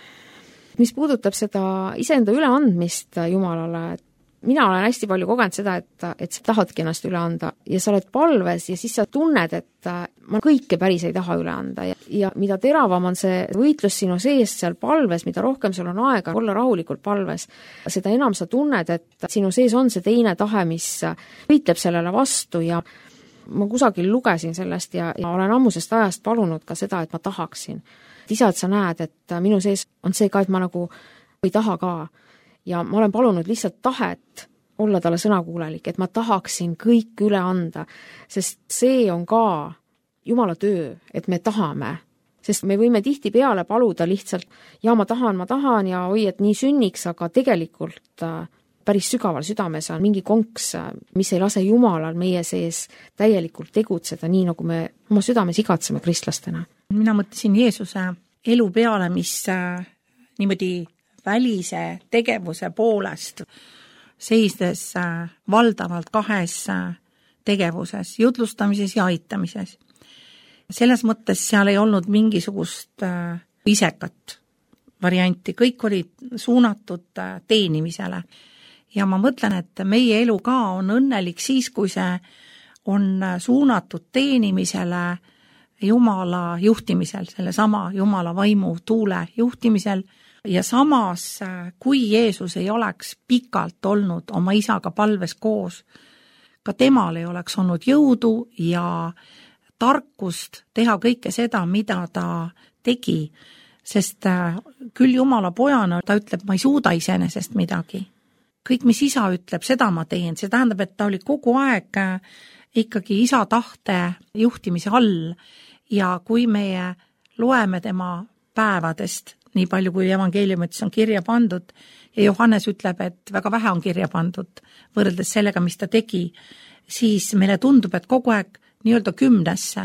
Mis puudutab seda iseenda üleandmist Jumalale, mina olen hästi palju kogenud seda, et, et sa tahadki ennast üle anda ja sa oled palves ja siis sa tunned, et ma kõike päris ei taha üle anda ja, ja mida teravam on see võitlus sinu sees seal palves, mida rohkem sul on aega olla rahulikult palves, seda enam sa tunned, et sinu sees on see teine tahe, mis võitleb sellele vastu ja ma kusagil lugesin sellest ja, ja olen ammusest ajast palunud ka seda, et ma tahaksin. Isa, et sa näed, et minu sees on see ka, et ma nagu ei taha ka. Ja ma olen palunud lihtsalt tahet olla talle sõnakuulelik, et ma tahaksin kõik üle anda, sest see on ka Jumala töö, et me tahame. Sest me võime tihti peale paluda lihtsalt, ja ma tahan, ma tahan ja oi, et nii sünniks, aga tegelikult päris sügaval südames on mingi konks, mis ei lase Jumalal meie sees täielikult tegutseda, nii nagu me oma südames igatseme kristlastena. Mina mõtlesin Jeesuse elu peale, mis äh, niimoodi välise tegevuse poolest seisdes äh, valdavalt kahes äh, tegevuses, jutlustamises ja aitamises. Selles mõttes seal ei olnud mingisugust äh, isekat varianti, kõik olid suunatud äh, teenimisele. Ja ma mõtlen, et meie elu ka on õnnelik siis, kui see on suunatud teenimisele Jumala juhtimisel, selle sama Jumala vaimu tuule juhtimisel ja samas, kui Jeesus ei oleks pikalt olnud oma isaga palves koos, ka temal ei oleks olnud jõudu ja tarkust teha kõike seda, mida ta tegi, sest küll Jumala pojana ta ütleb, ma ei suuda iseenesest midagi. Kõik, mis isa ütleb, seda ma teen, see tähendab, et ta oli kogu aeg ikkagi isa tahte juhtimise all ja kui meie loeme tema päevadest, nii palju kui evangeeliumites on kirja pandud ja Johannes ütleb, et väga vähe on kirja pandud võrreldes sellega, mis ta tegi, siis meile tundub, et kogu aeg nii-öelda kümnesse.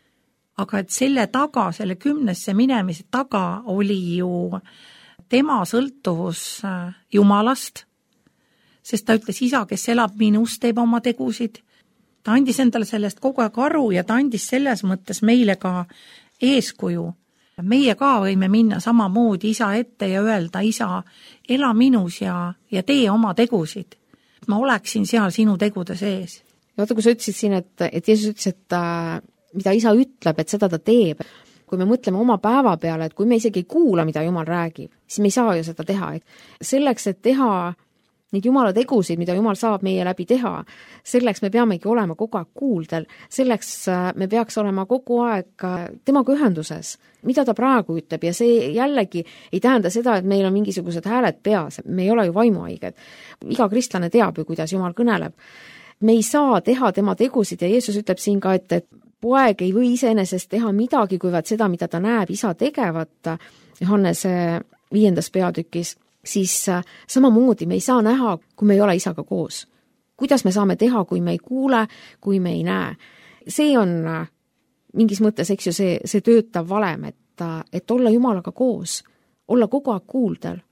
Aga et selle taga, selle kümnesse minemise taga oli ju tema sõltuvus Jumalast, sest ta ütles, isa, kes elab minus, teeb oma tegusid. Ta andis endale sellest kogu aeg aru ja ta andis selles mõttes meile ka eeskuju. Meie ka võime minna samamoodi isa ette ja öelda, isa, ela minus ja, ja tee oma tegusid. Ma oleksin seal sinu tegude sees. Ja vaata, kui sa ütlesid siin, et, et Jeesus ütles, et äh, mida isa ütleb, et seda ta teeb. Kui me mõtleme oma päeva peale, et kui me isegi ei kuula, mida Jumal räägib, siis me ei saa ju seda teha. Selleks, et teha neid Jumala tegusid, mida Jumal saab meie läbi teha, selleks me peamegi olema kogu aeg kuuldel, selleks me peaks olema kogu aeg temaga ühenduses, mida ta praegu ütleb ja see jällegi ei tähenda seda, et meil on mingisugused hääled peas, me ei ole ju vaimuhaiged. Iga kristlane teab ju, kuidas Jumal kõneleb. Me ei saa teha tema tegusid ja Jeesus ütleb siin ka, et, et poeg ei või iseenesest teha midagi, kuivad seda, mida ta näeb isa tegevat, Johannese viiendas peatükis, siis samamoodi me ei saa näha, kui me ei ole isaga koos. Kuidas me saame teha, kui me ei kuule, kui me ei näe? See on mingis mõttes, eks ju, see, see töötav valem, et, et olla Jumalaga koos, olla kogu aeg kuuldel.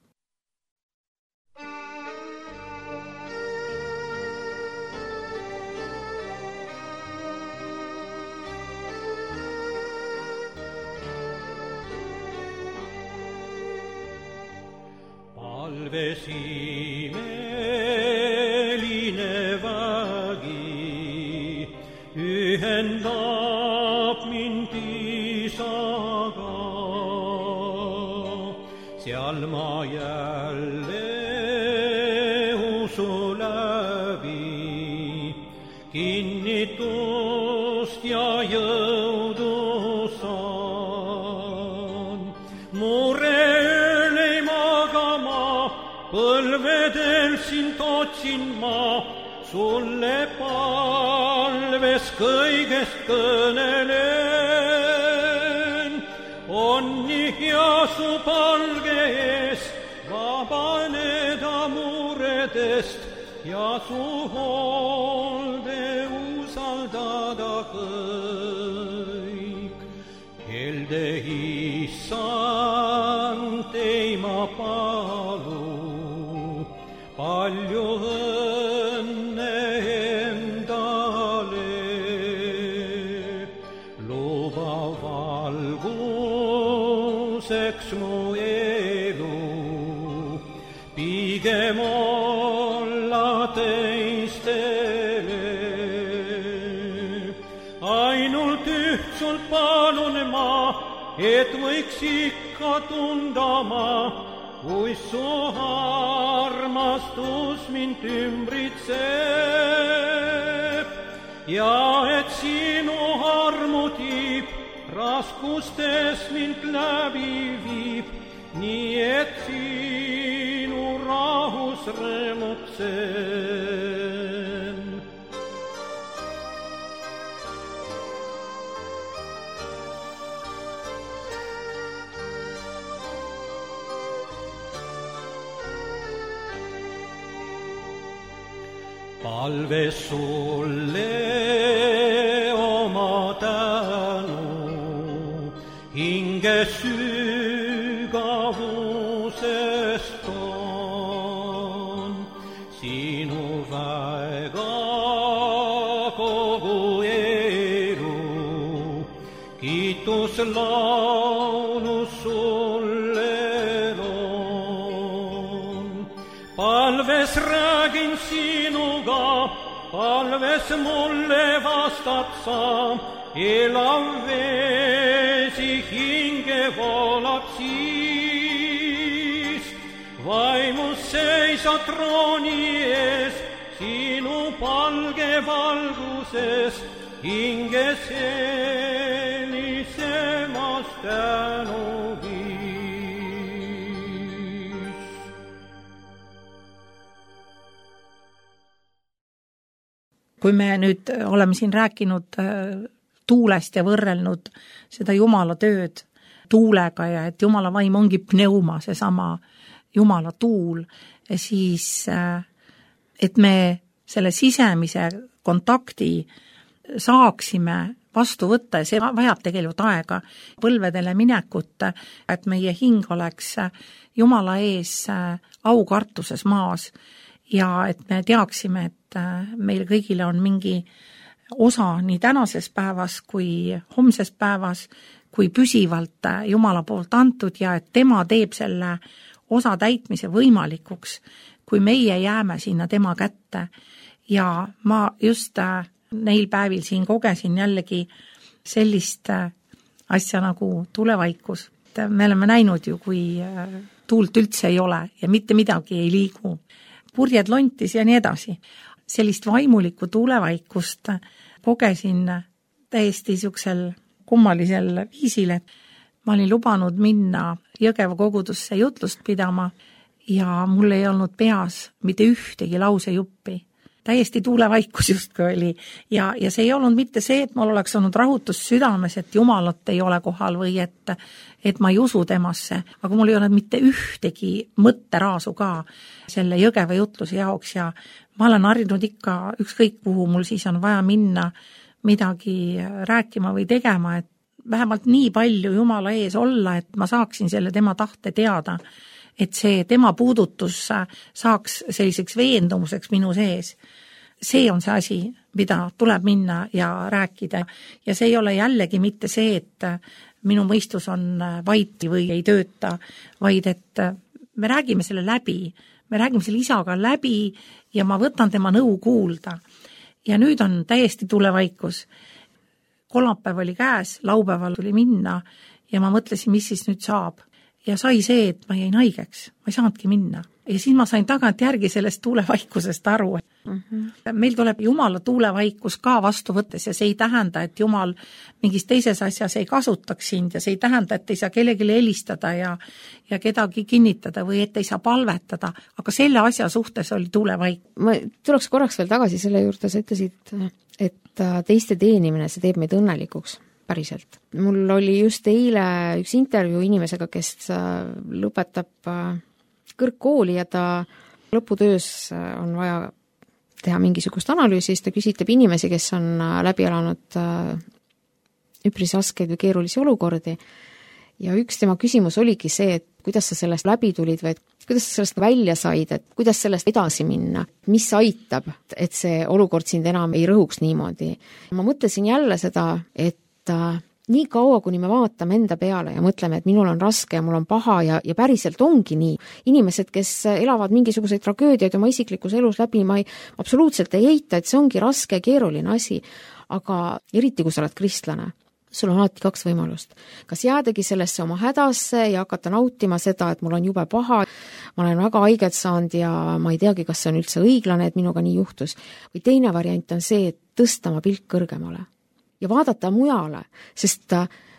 Palvesimeline vägi ühendab mind isaga. Seal ma jälle usu läbi kinnitust ja jõudu saan. Mure põlvedel sind otsin ma, sulle palves kõigest kõnelen. Onni ja su palge ees vabaneda muredest ja su hoolde usaldada kõik. Helde issand, ei ma palu, palju õnne endale. Luba valguseks mu elu, pigem olla teistele. Ainult ühtsult palun ma, et võiks ikka tunda ma, kui su armastus mind ümbritseb ja et sinu armu tiib raskustes mind läbi viib, nii et sinu rahus rõõmutsen. Palve sulle oma tänu, hinge sügavusest on. Sinu väega kogu elu, kiitus laulus sulle loon. Palves räägin sinuga, palves mulle vastad sa, elav vesi hinge voolab siis. Vaimus seisad trooni ees, sinu palge valguses, hinge senisemas tänuviis. Kui me nüüd oleme siin rääkinud tuulest ja võrrelnud seda Jumala tööd tuulega ja et Jumala vaim ongi pneuma, seesama Jumala tuul, siis et me selle sisemise kontakti saaksime vastu võtta ja see vajab tegelikult aega, põlvedele minekut, et meie hing oleks Jumala ees aukartuses maas ja et me teaksime, et meil kõigile on mingi osa nii tänases päevas kui homses päevas, kui püsivalt Jumala poolt antud ja et tema teeb selle osa täitmise võimalikuks, kui meie jääme sinna tema kätte. Ja ma just neil päevil siin kogesin jällegi sellist asja nagu tulevaikus. Me oleme näinud ju, kui tuult üldse ei ole ja mitte midagi ei liigu. Purjed lontis ja nii edasi. Sellist vaimulikku tulevaikust kogesin täiesti niisugusel kummalisel viisil, et ma olin lubanud minna Jõgeva kogudusse jutlust pidama ja mul ei olnud peas mitte ühtegi lausejuppi. Täiesti tuulevaikus justkui oli ja, ja see ei olnud mitte see, et mul oleks olnud rahutus südames, et Jumalat ei ole kohal või et, et ma ei usu temasse, aga mul ei olnud mitte ühtegi mõtteraasu ka selle Jõgeva jutluse jaoks ja ma olen harjunud ikka ükskõik kuhu mul siis on vaja minna midagi rääkima või tegema, et vähemalt nii palju Jumala ees olla, et ma saaksin selle tema tahte teada, et see tema puudutus saaks selliseks veendumuseks minu sees. See on see asi, mida tuleb minna ja rääkida. Ja see ei ole jällegi mitte see, et minu mõistus on vaiti või ei tööta, vaid et me räägime selle läbi. Me räägime selle isaga läbi ja ma võtan tema nõu kuulda. Ja nüüd on täiesti tulevaikus. Kolmapäev oli käes, laupäeval tuli minna ja ma mõtlesin, mis siis nüüd saab. Ja sai see, et ma jäin haigeks, ma ei saanudki minna. Ja siis ma sain tagant järgi sellest tuulevaikusest aru. Mm-hmm. Meil tuleb Jumala tuulevaikus ka vastu võttes ja see ei tähenda, et Jumal mingis teises asjas ei kasutaks sind ja see ei tähenda, et ei saa kellelegi helistada ja, ja kedagi kinnitada või et ei saa palvetada, aga selle asja suhtes oli tuulevaik. Ma tuleks korraks veel tagasi selle juurde, sa ütlesid, et teiste teenimine, see teeb meid õnnelikuks. Päriselt. Mul oli just eile üks intervjuu inimesega, kes lõpetab kõrgkooli ja ta lõputöös on vaja teha mingisugust analüüsi, siis ta küsitleb inimesi, kes on läbi elanud üpris raskeid või keerulisi olukordi. Ja üks tema küsimus oligi see, et kuidas sa sellest läbi tulid või et kuidas sa sellest välja said, et kuidas sellest edasi minna, mis aitab, et see olukord sind enam ei rõhuks niimoodi. Ma mõtlesin jälle seda, et nii kaua, kuni me vaatame enda peale ja mõtleme, et minul on raske ja mul on paha ja, ja päriselt ongi nii. Inimesed, kes elavad mingisuguseid tragöödiaid oma isiklikus elus läbi, ma ei, absoluutselt ei heita, et see ongi raske ja keeruline asi. Aga eriti, kui sa oled kristlane, sul on alati kaks võimalust. Kas jäädagi sellesse oma hädasse ja hakata nautima seda, et mul on jube paha, ma olen väga haiget saanud ja ma ei teagi, kas see on üldse õiglane, et minuga nii juhtus. Või teine variant on see, et tõsta ma pilk kõrgemale ja vaadata mujale, sest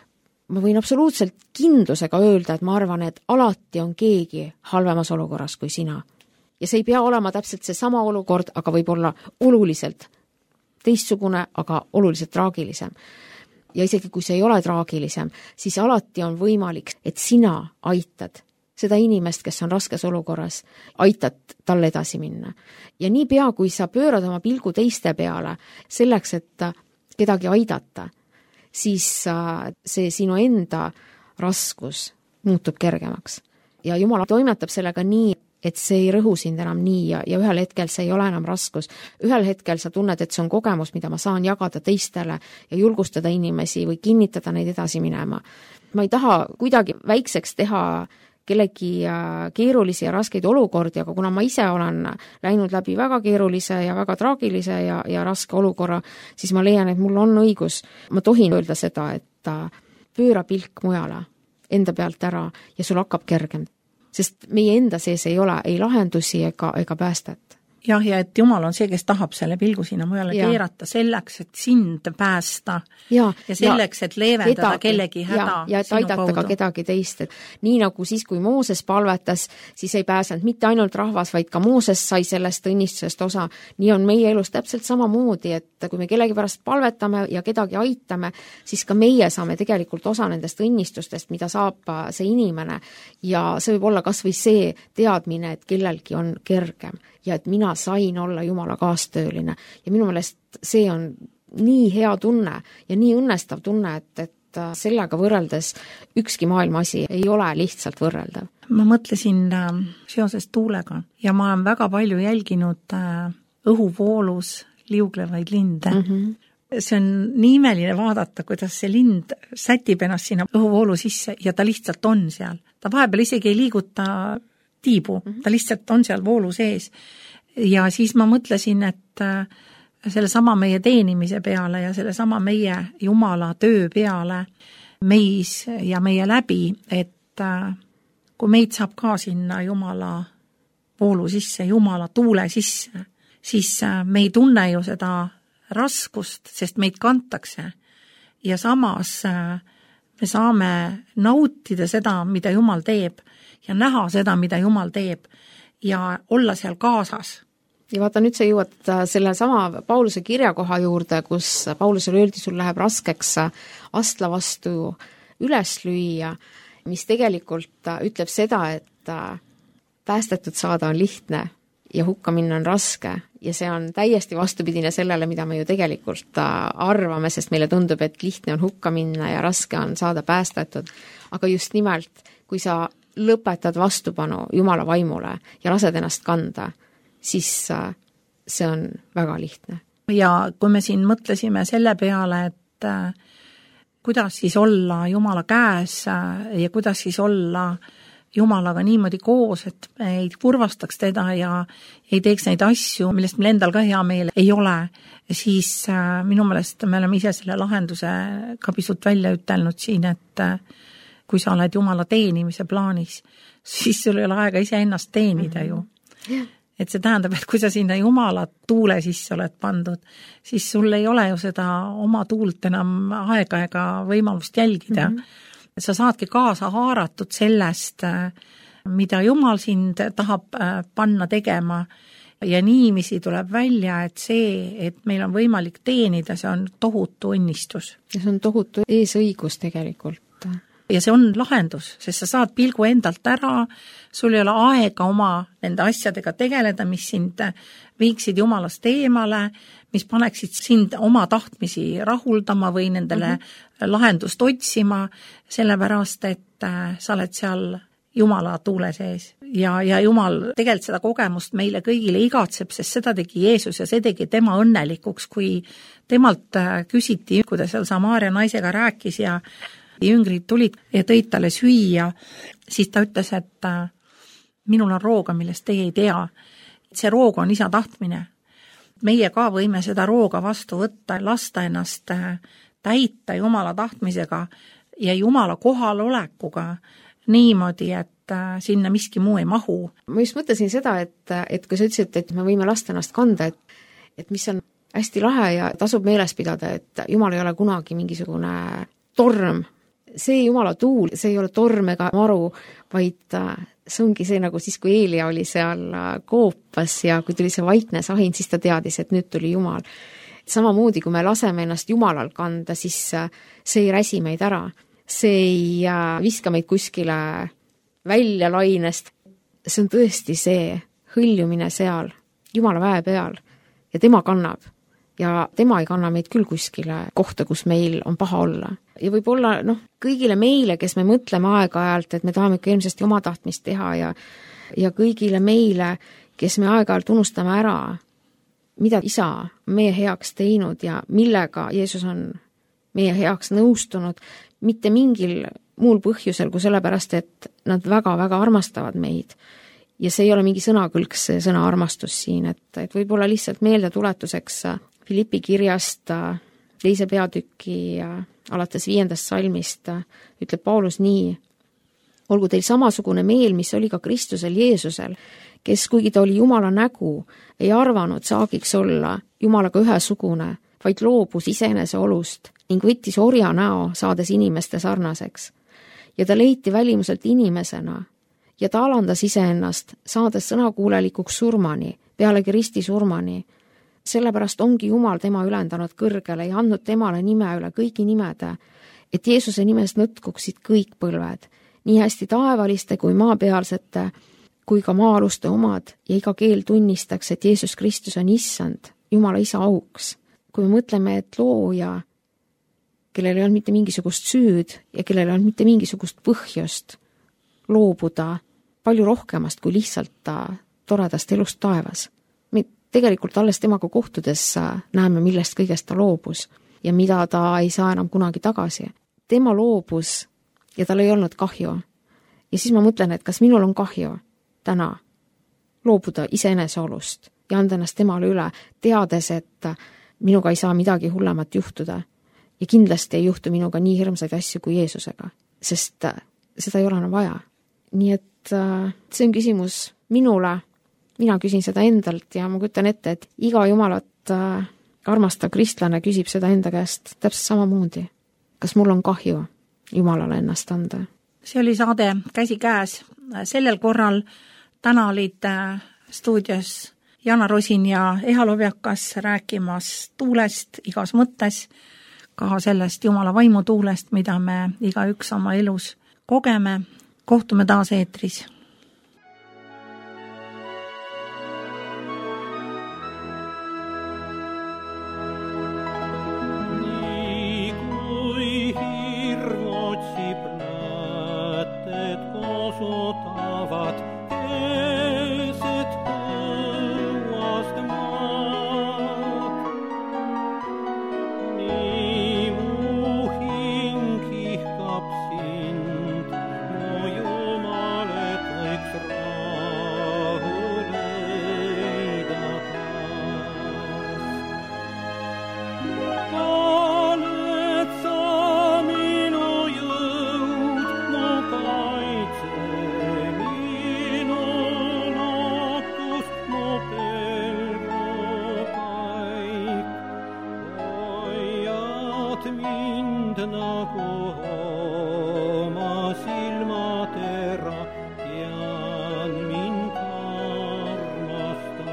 ma võin absoluutselt kindlusega öelda, et ma arvan, et alati on keegi halvemas olukorras kui sina. Ja see ei pea olema täpselt see sama olukord, aga võib olla oluliselt teistsugune, aga oluliselt traagilisem. Ja isegi kui see ei ole traagilisem, siis alati on võimalik, et sina aitad seda inimest, kes on raskes olukorras, aitad tal edasi minna. Ja nii pea, kui sa pöörad oma pilgu teiste peale, selleks, et kedagi aidata, siis see sinu enda raskus muutub kergemaks. Ja Jumal toimetab sellega nii, et see ei rõhu sind enam nii ja, ja ühel hetkel see ei ole enam raskus. Ühel hetkel sa tunned, et see on kogemus, mida ma saan jagada teistele ja julgustada inimesi või kinnitada neid edasi minema. Ma ei taha kuidagi väikseks teha kellegi keerulisi ja raskeid olukordi, aga kuna ma ise olen läinud läbi väga keerulise ja väga traagilise ja, ja raske olukorra, siis ma leian, et mul on õigus, ma tohin öelda seda, et pööra pilk mujale enda pealt ära ja sul hakkab kergem. Sest meie enda sees ei ole ei lahendusi ega, ega päästet. Jah, ja et Jumal on see, kes tahab selle pilgu sinna mujale ja. keerata selleks, et sind päästa ja, ja selleks, et leevendada kedagi, kellegi häda ja, ja et aidata kaudu. Ka kedagi teist. Et nii nagu siis, kui Mooses palvetas, siis ei pääsenud mitte ainult rahvas, vaid ka Mooses sai sellest õnnistusest osa. Nii on meie elus täpselt samamoodi, et kui me kellegi pärast palvetame ja kedagi aitame, siis ka meie saame tegelikult osa nendest õnnistustest, mida saab see inimene. Ja see võib olla kas või see teadmine, et kellelgi on kergem ja et mina sain olla Jumala kaastööline. Ja minu meelest see on nii hea tunne ja nii õnnestav tunne, et, et sellega võrreldes ükski maailma asi ei ole lihtsalt võrreldav. Ma mõtlesin äh, seoses tuulega ja ma olen väga palju jälginud äh, õhuvoolus liuglevaid linde. Mm-hmm. see on nii imeline vaadata, kuidas see lind sätib ennast sinna õhuvoolu sisse ja ta lihtsalt on seal. Ta vahepeal isegi ei liiguta tiibu, ta lihtsalt on seal voolu sees. Ja siis ma mõtlesin, et selle sama meie teenimise peale ja selle sama meie Jumala töö peale meis ja meie läbi, et kui meid saab ka sinna Jumala voolu sisse, Jumala tuule sisse, siis me ei tunne ju seda raskust, sest meid kantakse ja samas me saame nautida seda, mida Jumal teeb ja näha seda, mida Jumal teeb ja olla seal kaasas. Ja vaata, nüüd sa jõuad selle sama Pauluse kirjakoha juurde, kus Paulusele öeldi, sul läheb raskeks astla vastu üles lüüa, mis tegelikult ütleb seda, et päästetud saada on lihtne ja hukka minna on raske ja see on täiesti vastupidine sellele, mida me ju tegelikult arvame, sest meile tundub, et lihtne on hukka minna ja raske on saada päästetud. Aga just nimelt, kui sa lõpetad vastupanu Jumala vaimule ja lased ennast kanda, siis see on väga lihtne. Ja kui me siin mõtlesime selle peale, et kuidas siis olla Jumala käes ja kuidas siis olla Jumalaga niimoodi koos, et ei kurvastaks teda ja ei teeks neid asju, millest meil endal ka hea meel ei ole, siis minu meelest me oleme ise selle lahenduse ka pisut välja ütelnud siin, et kui sa oled Jumala teenimise plaanis, siis sul ei ole aega ise ennast teenida ju. Et see tähendab, et kui sa sinna Jumala tuule sisse oled pandud, siis sul ei ole ju seda oma tuult enam aega ega võimalust jälgida. Mm-hmm. Sa saadki kaasa haaratud sellest, mida Jumal sind tahab panna tegema ja niimisi tuleb välja, et see, et meil on võimalik teenida, see on tohutu õnnistus. Ja see on tohutu eesõigus tegelikult. Ja see on lahendus, sest sa saad pilgu endalt ära, sul ei ole aega oma nende asjadega tegeleda, mis sind viiksid Jumalast eemale, mis paneksid sind oma tahtmisi rahuldama või nendele uh-huh. lahendust otsima, sellepärast, et sa oled seal Jumala tuule sees. Ja, ja Jumal tegelikult seda kogemust meile kõigile igatseb, sest seda tegi Jeesus ja see tegi tema õnnelikuks, kui temalt küsiti, kui ta seal Samaaria naisega rääkis ja jüngrid tulid ja tõid talle süüa, siis ta ütles, et minul on rooga, millest teie ei tea. See rooga on isa tahtmine. Meie ka võime seda rooga vastu võtta, lasta ennast täita Jumala tahtmisega ja Jumala kohalolekuga niimoodi, et sinna miski muu ei mahu. Ma just mõtlesin seda, et, et kui sa ütlesid, et me võime lasta ennast kanda, et, et mis on hästi lahe ja tasub meeles pidada, et Jumal ei ole kunagi mingisugune torm. See Jumala tuul, see ei ole torm ega maru, vaid see ongi see nagu siis, kui Eelia oli seal koopas ja kui tuli see vaikne sahin, siis ta teadis, et nüüd tuli Jumal. Samamoodi, kui me laseme ennast Jumalal kanda, siis see ei räsi meid ära. See ei viska meid kuskile välja lainest. See on tõesti see hõljumine seal, Jumala väe peal ja tema kannab. Ja tema ei kanna meid küll kuskile kohta, kus meil on paha olla. Ja võib-olla noh, kõigile meile, kes me mõtleme aeg-ajalt, et me tahame ikka ilmsesti oma tahtmist teha ja, ja kõigile meile, kes me aeg-ajalt unustame ära, mida isa meie heaks teinud ja millega Jeesus on meie heaks nõustunud, mitte mingil muul põhjusel kui sellepärast, et nad väga-väga armastavad meid. Ja see ei ole mingi sõnakõlks, see sõna armastus siin, et, et võib-olla lihtsalt meelde tuletuseks Filippi kirjast teise peatüki ja alates viiendast salmist ütleb Paulus nii: olgu teil samasugune meel, mis oli ka Kristusel Jeesusel, kes kuigi ta oli Jumala nägu, ei arvanud saagiks olla Jumalaga ühesugune, vaid loobus iseenese olust ning võttis orja näo, saades inimeste sarnaseks. Ja ta leiti välimuselt inimesena ja ta alandas iseennast, saades sõnakuulelikuks surmani, pealegi risti surmani. Sellepärast ongi Jumal tema ülendanud kõrgele ja andnud temale nime üle kõigi nimede, et Jeesuse nimest nõtkuksid kõik põlved, nii hästi taevaliste kui maapealsete, kui ka maa-aluste omad ja iga keel tunnistaks, et Jeesus Kristus on issand, Jumala isa auks. Kui me mõtleme, et looja, kellel ei olnud mitte mingisugust süüd ja kellel ei olnud mitte mingisugust põhjust loobuda palju rohkemast kui lihtsalt ta toredast elust taevas. Me tegelikult alles temaga kohtudes näeme, millest kõigest ta loobus ja mida ta ei saa enam kunagi tagasi. Tema loobus ja tal ei olnud kahju. Ja siis ma mõtlen, et kas minul on kahju täna loobuda iseeneseolust ja anda ennast temale üle, teades, et minuga ei saa midagi hullemat juhtuda. Ja kindlasti ei juhtu minuga nii hirmsaid asju kui Jeesusega, sest seda ei ole enam vaja. Nii et see on küsimus minule, mina küsin seda endalt ja ma kujutan ette, et iga Jumalat armastav kristlane küsib seda enda käest täpselt samamoodi. Kas mul on kahju Jumalale ennast anda? See oli saade Käsi käes. Sellel korral täna olid stuudios Jana Rosin ja Eha Lobjakas rääkimas tuulest igas mõttes, ka sellest Jumala vaimu tuulest, mida me igaüks oma elus kogeme. Kohtume taas eetris. Nii kui hirmotsi plääted kosutavad keset põuast maad, nii mu hing ihkab sind, mu Jumal, et võiks rahu leida taas. Oled sa minu jõud, mu kaitse, minu lootus, mu pelgupaik. Hoiad mind nagu oma silmatera, tean mind armastad.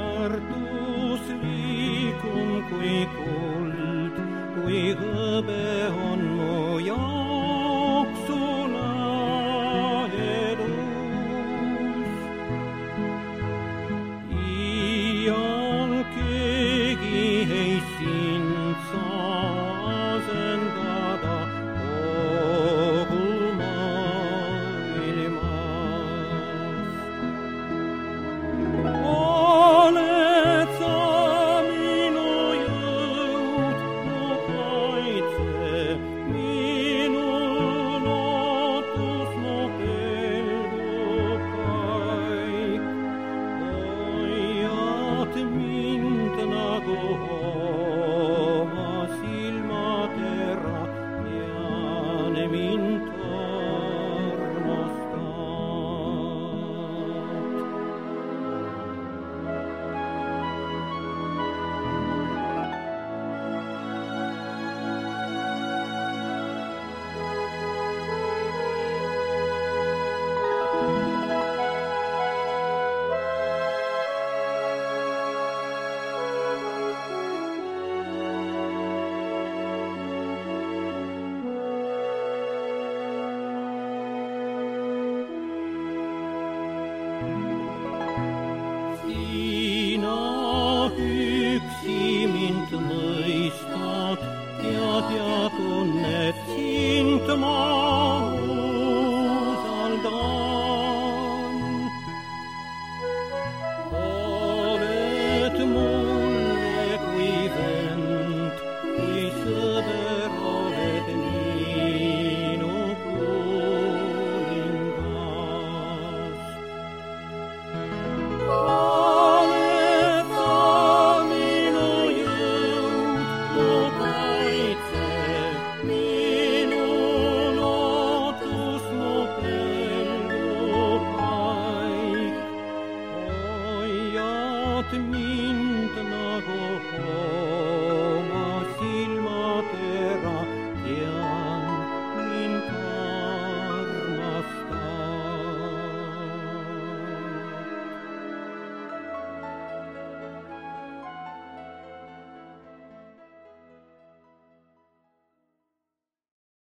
Väärtuslikum kui kuld, kui hõbe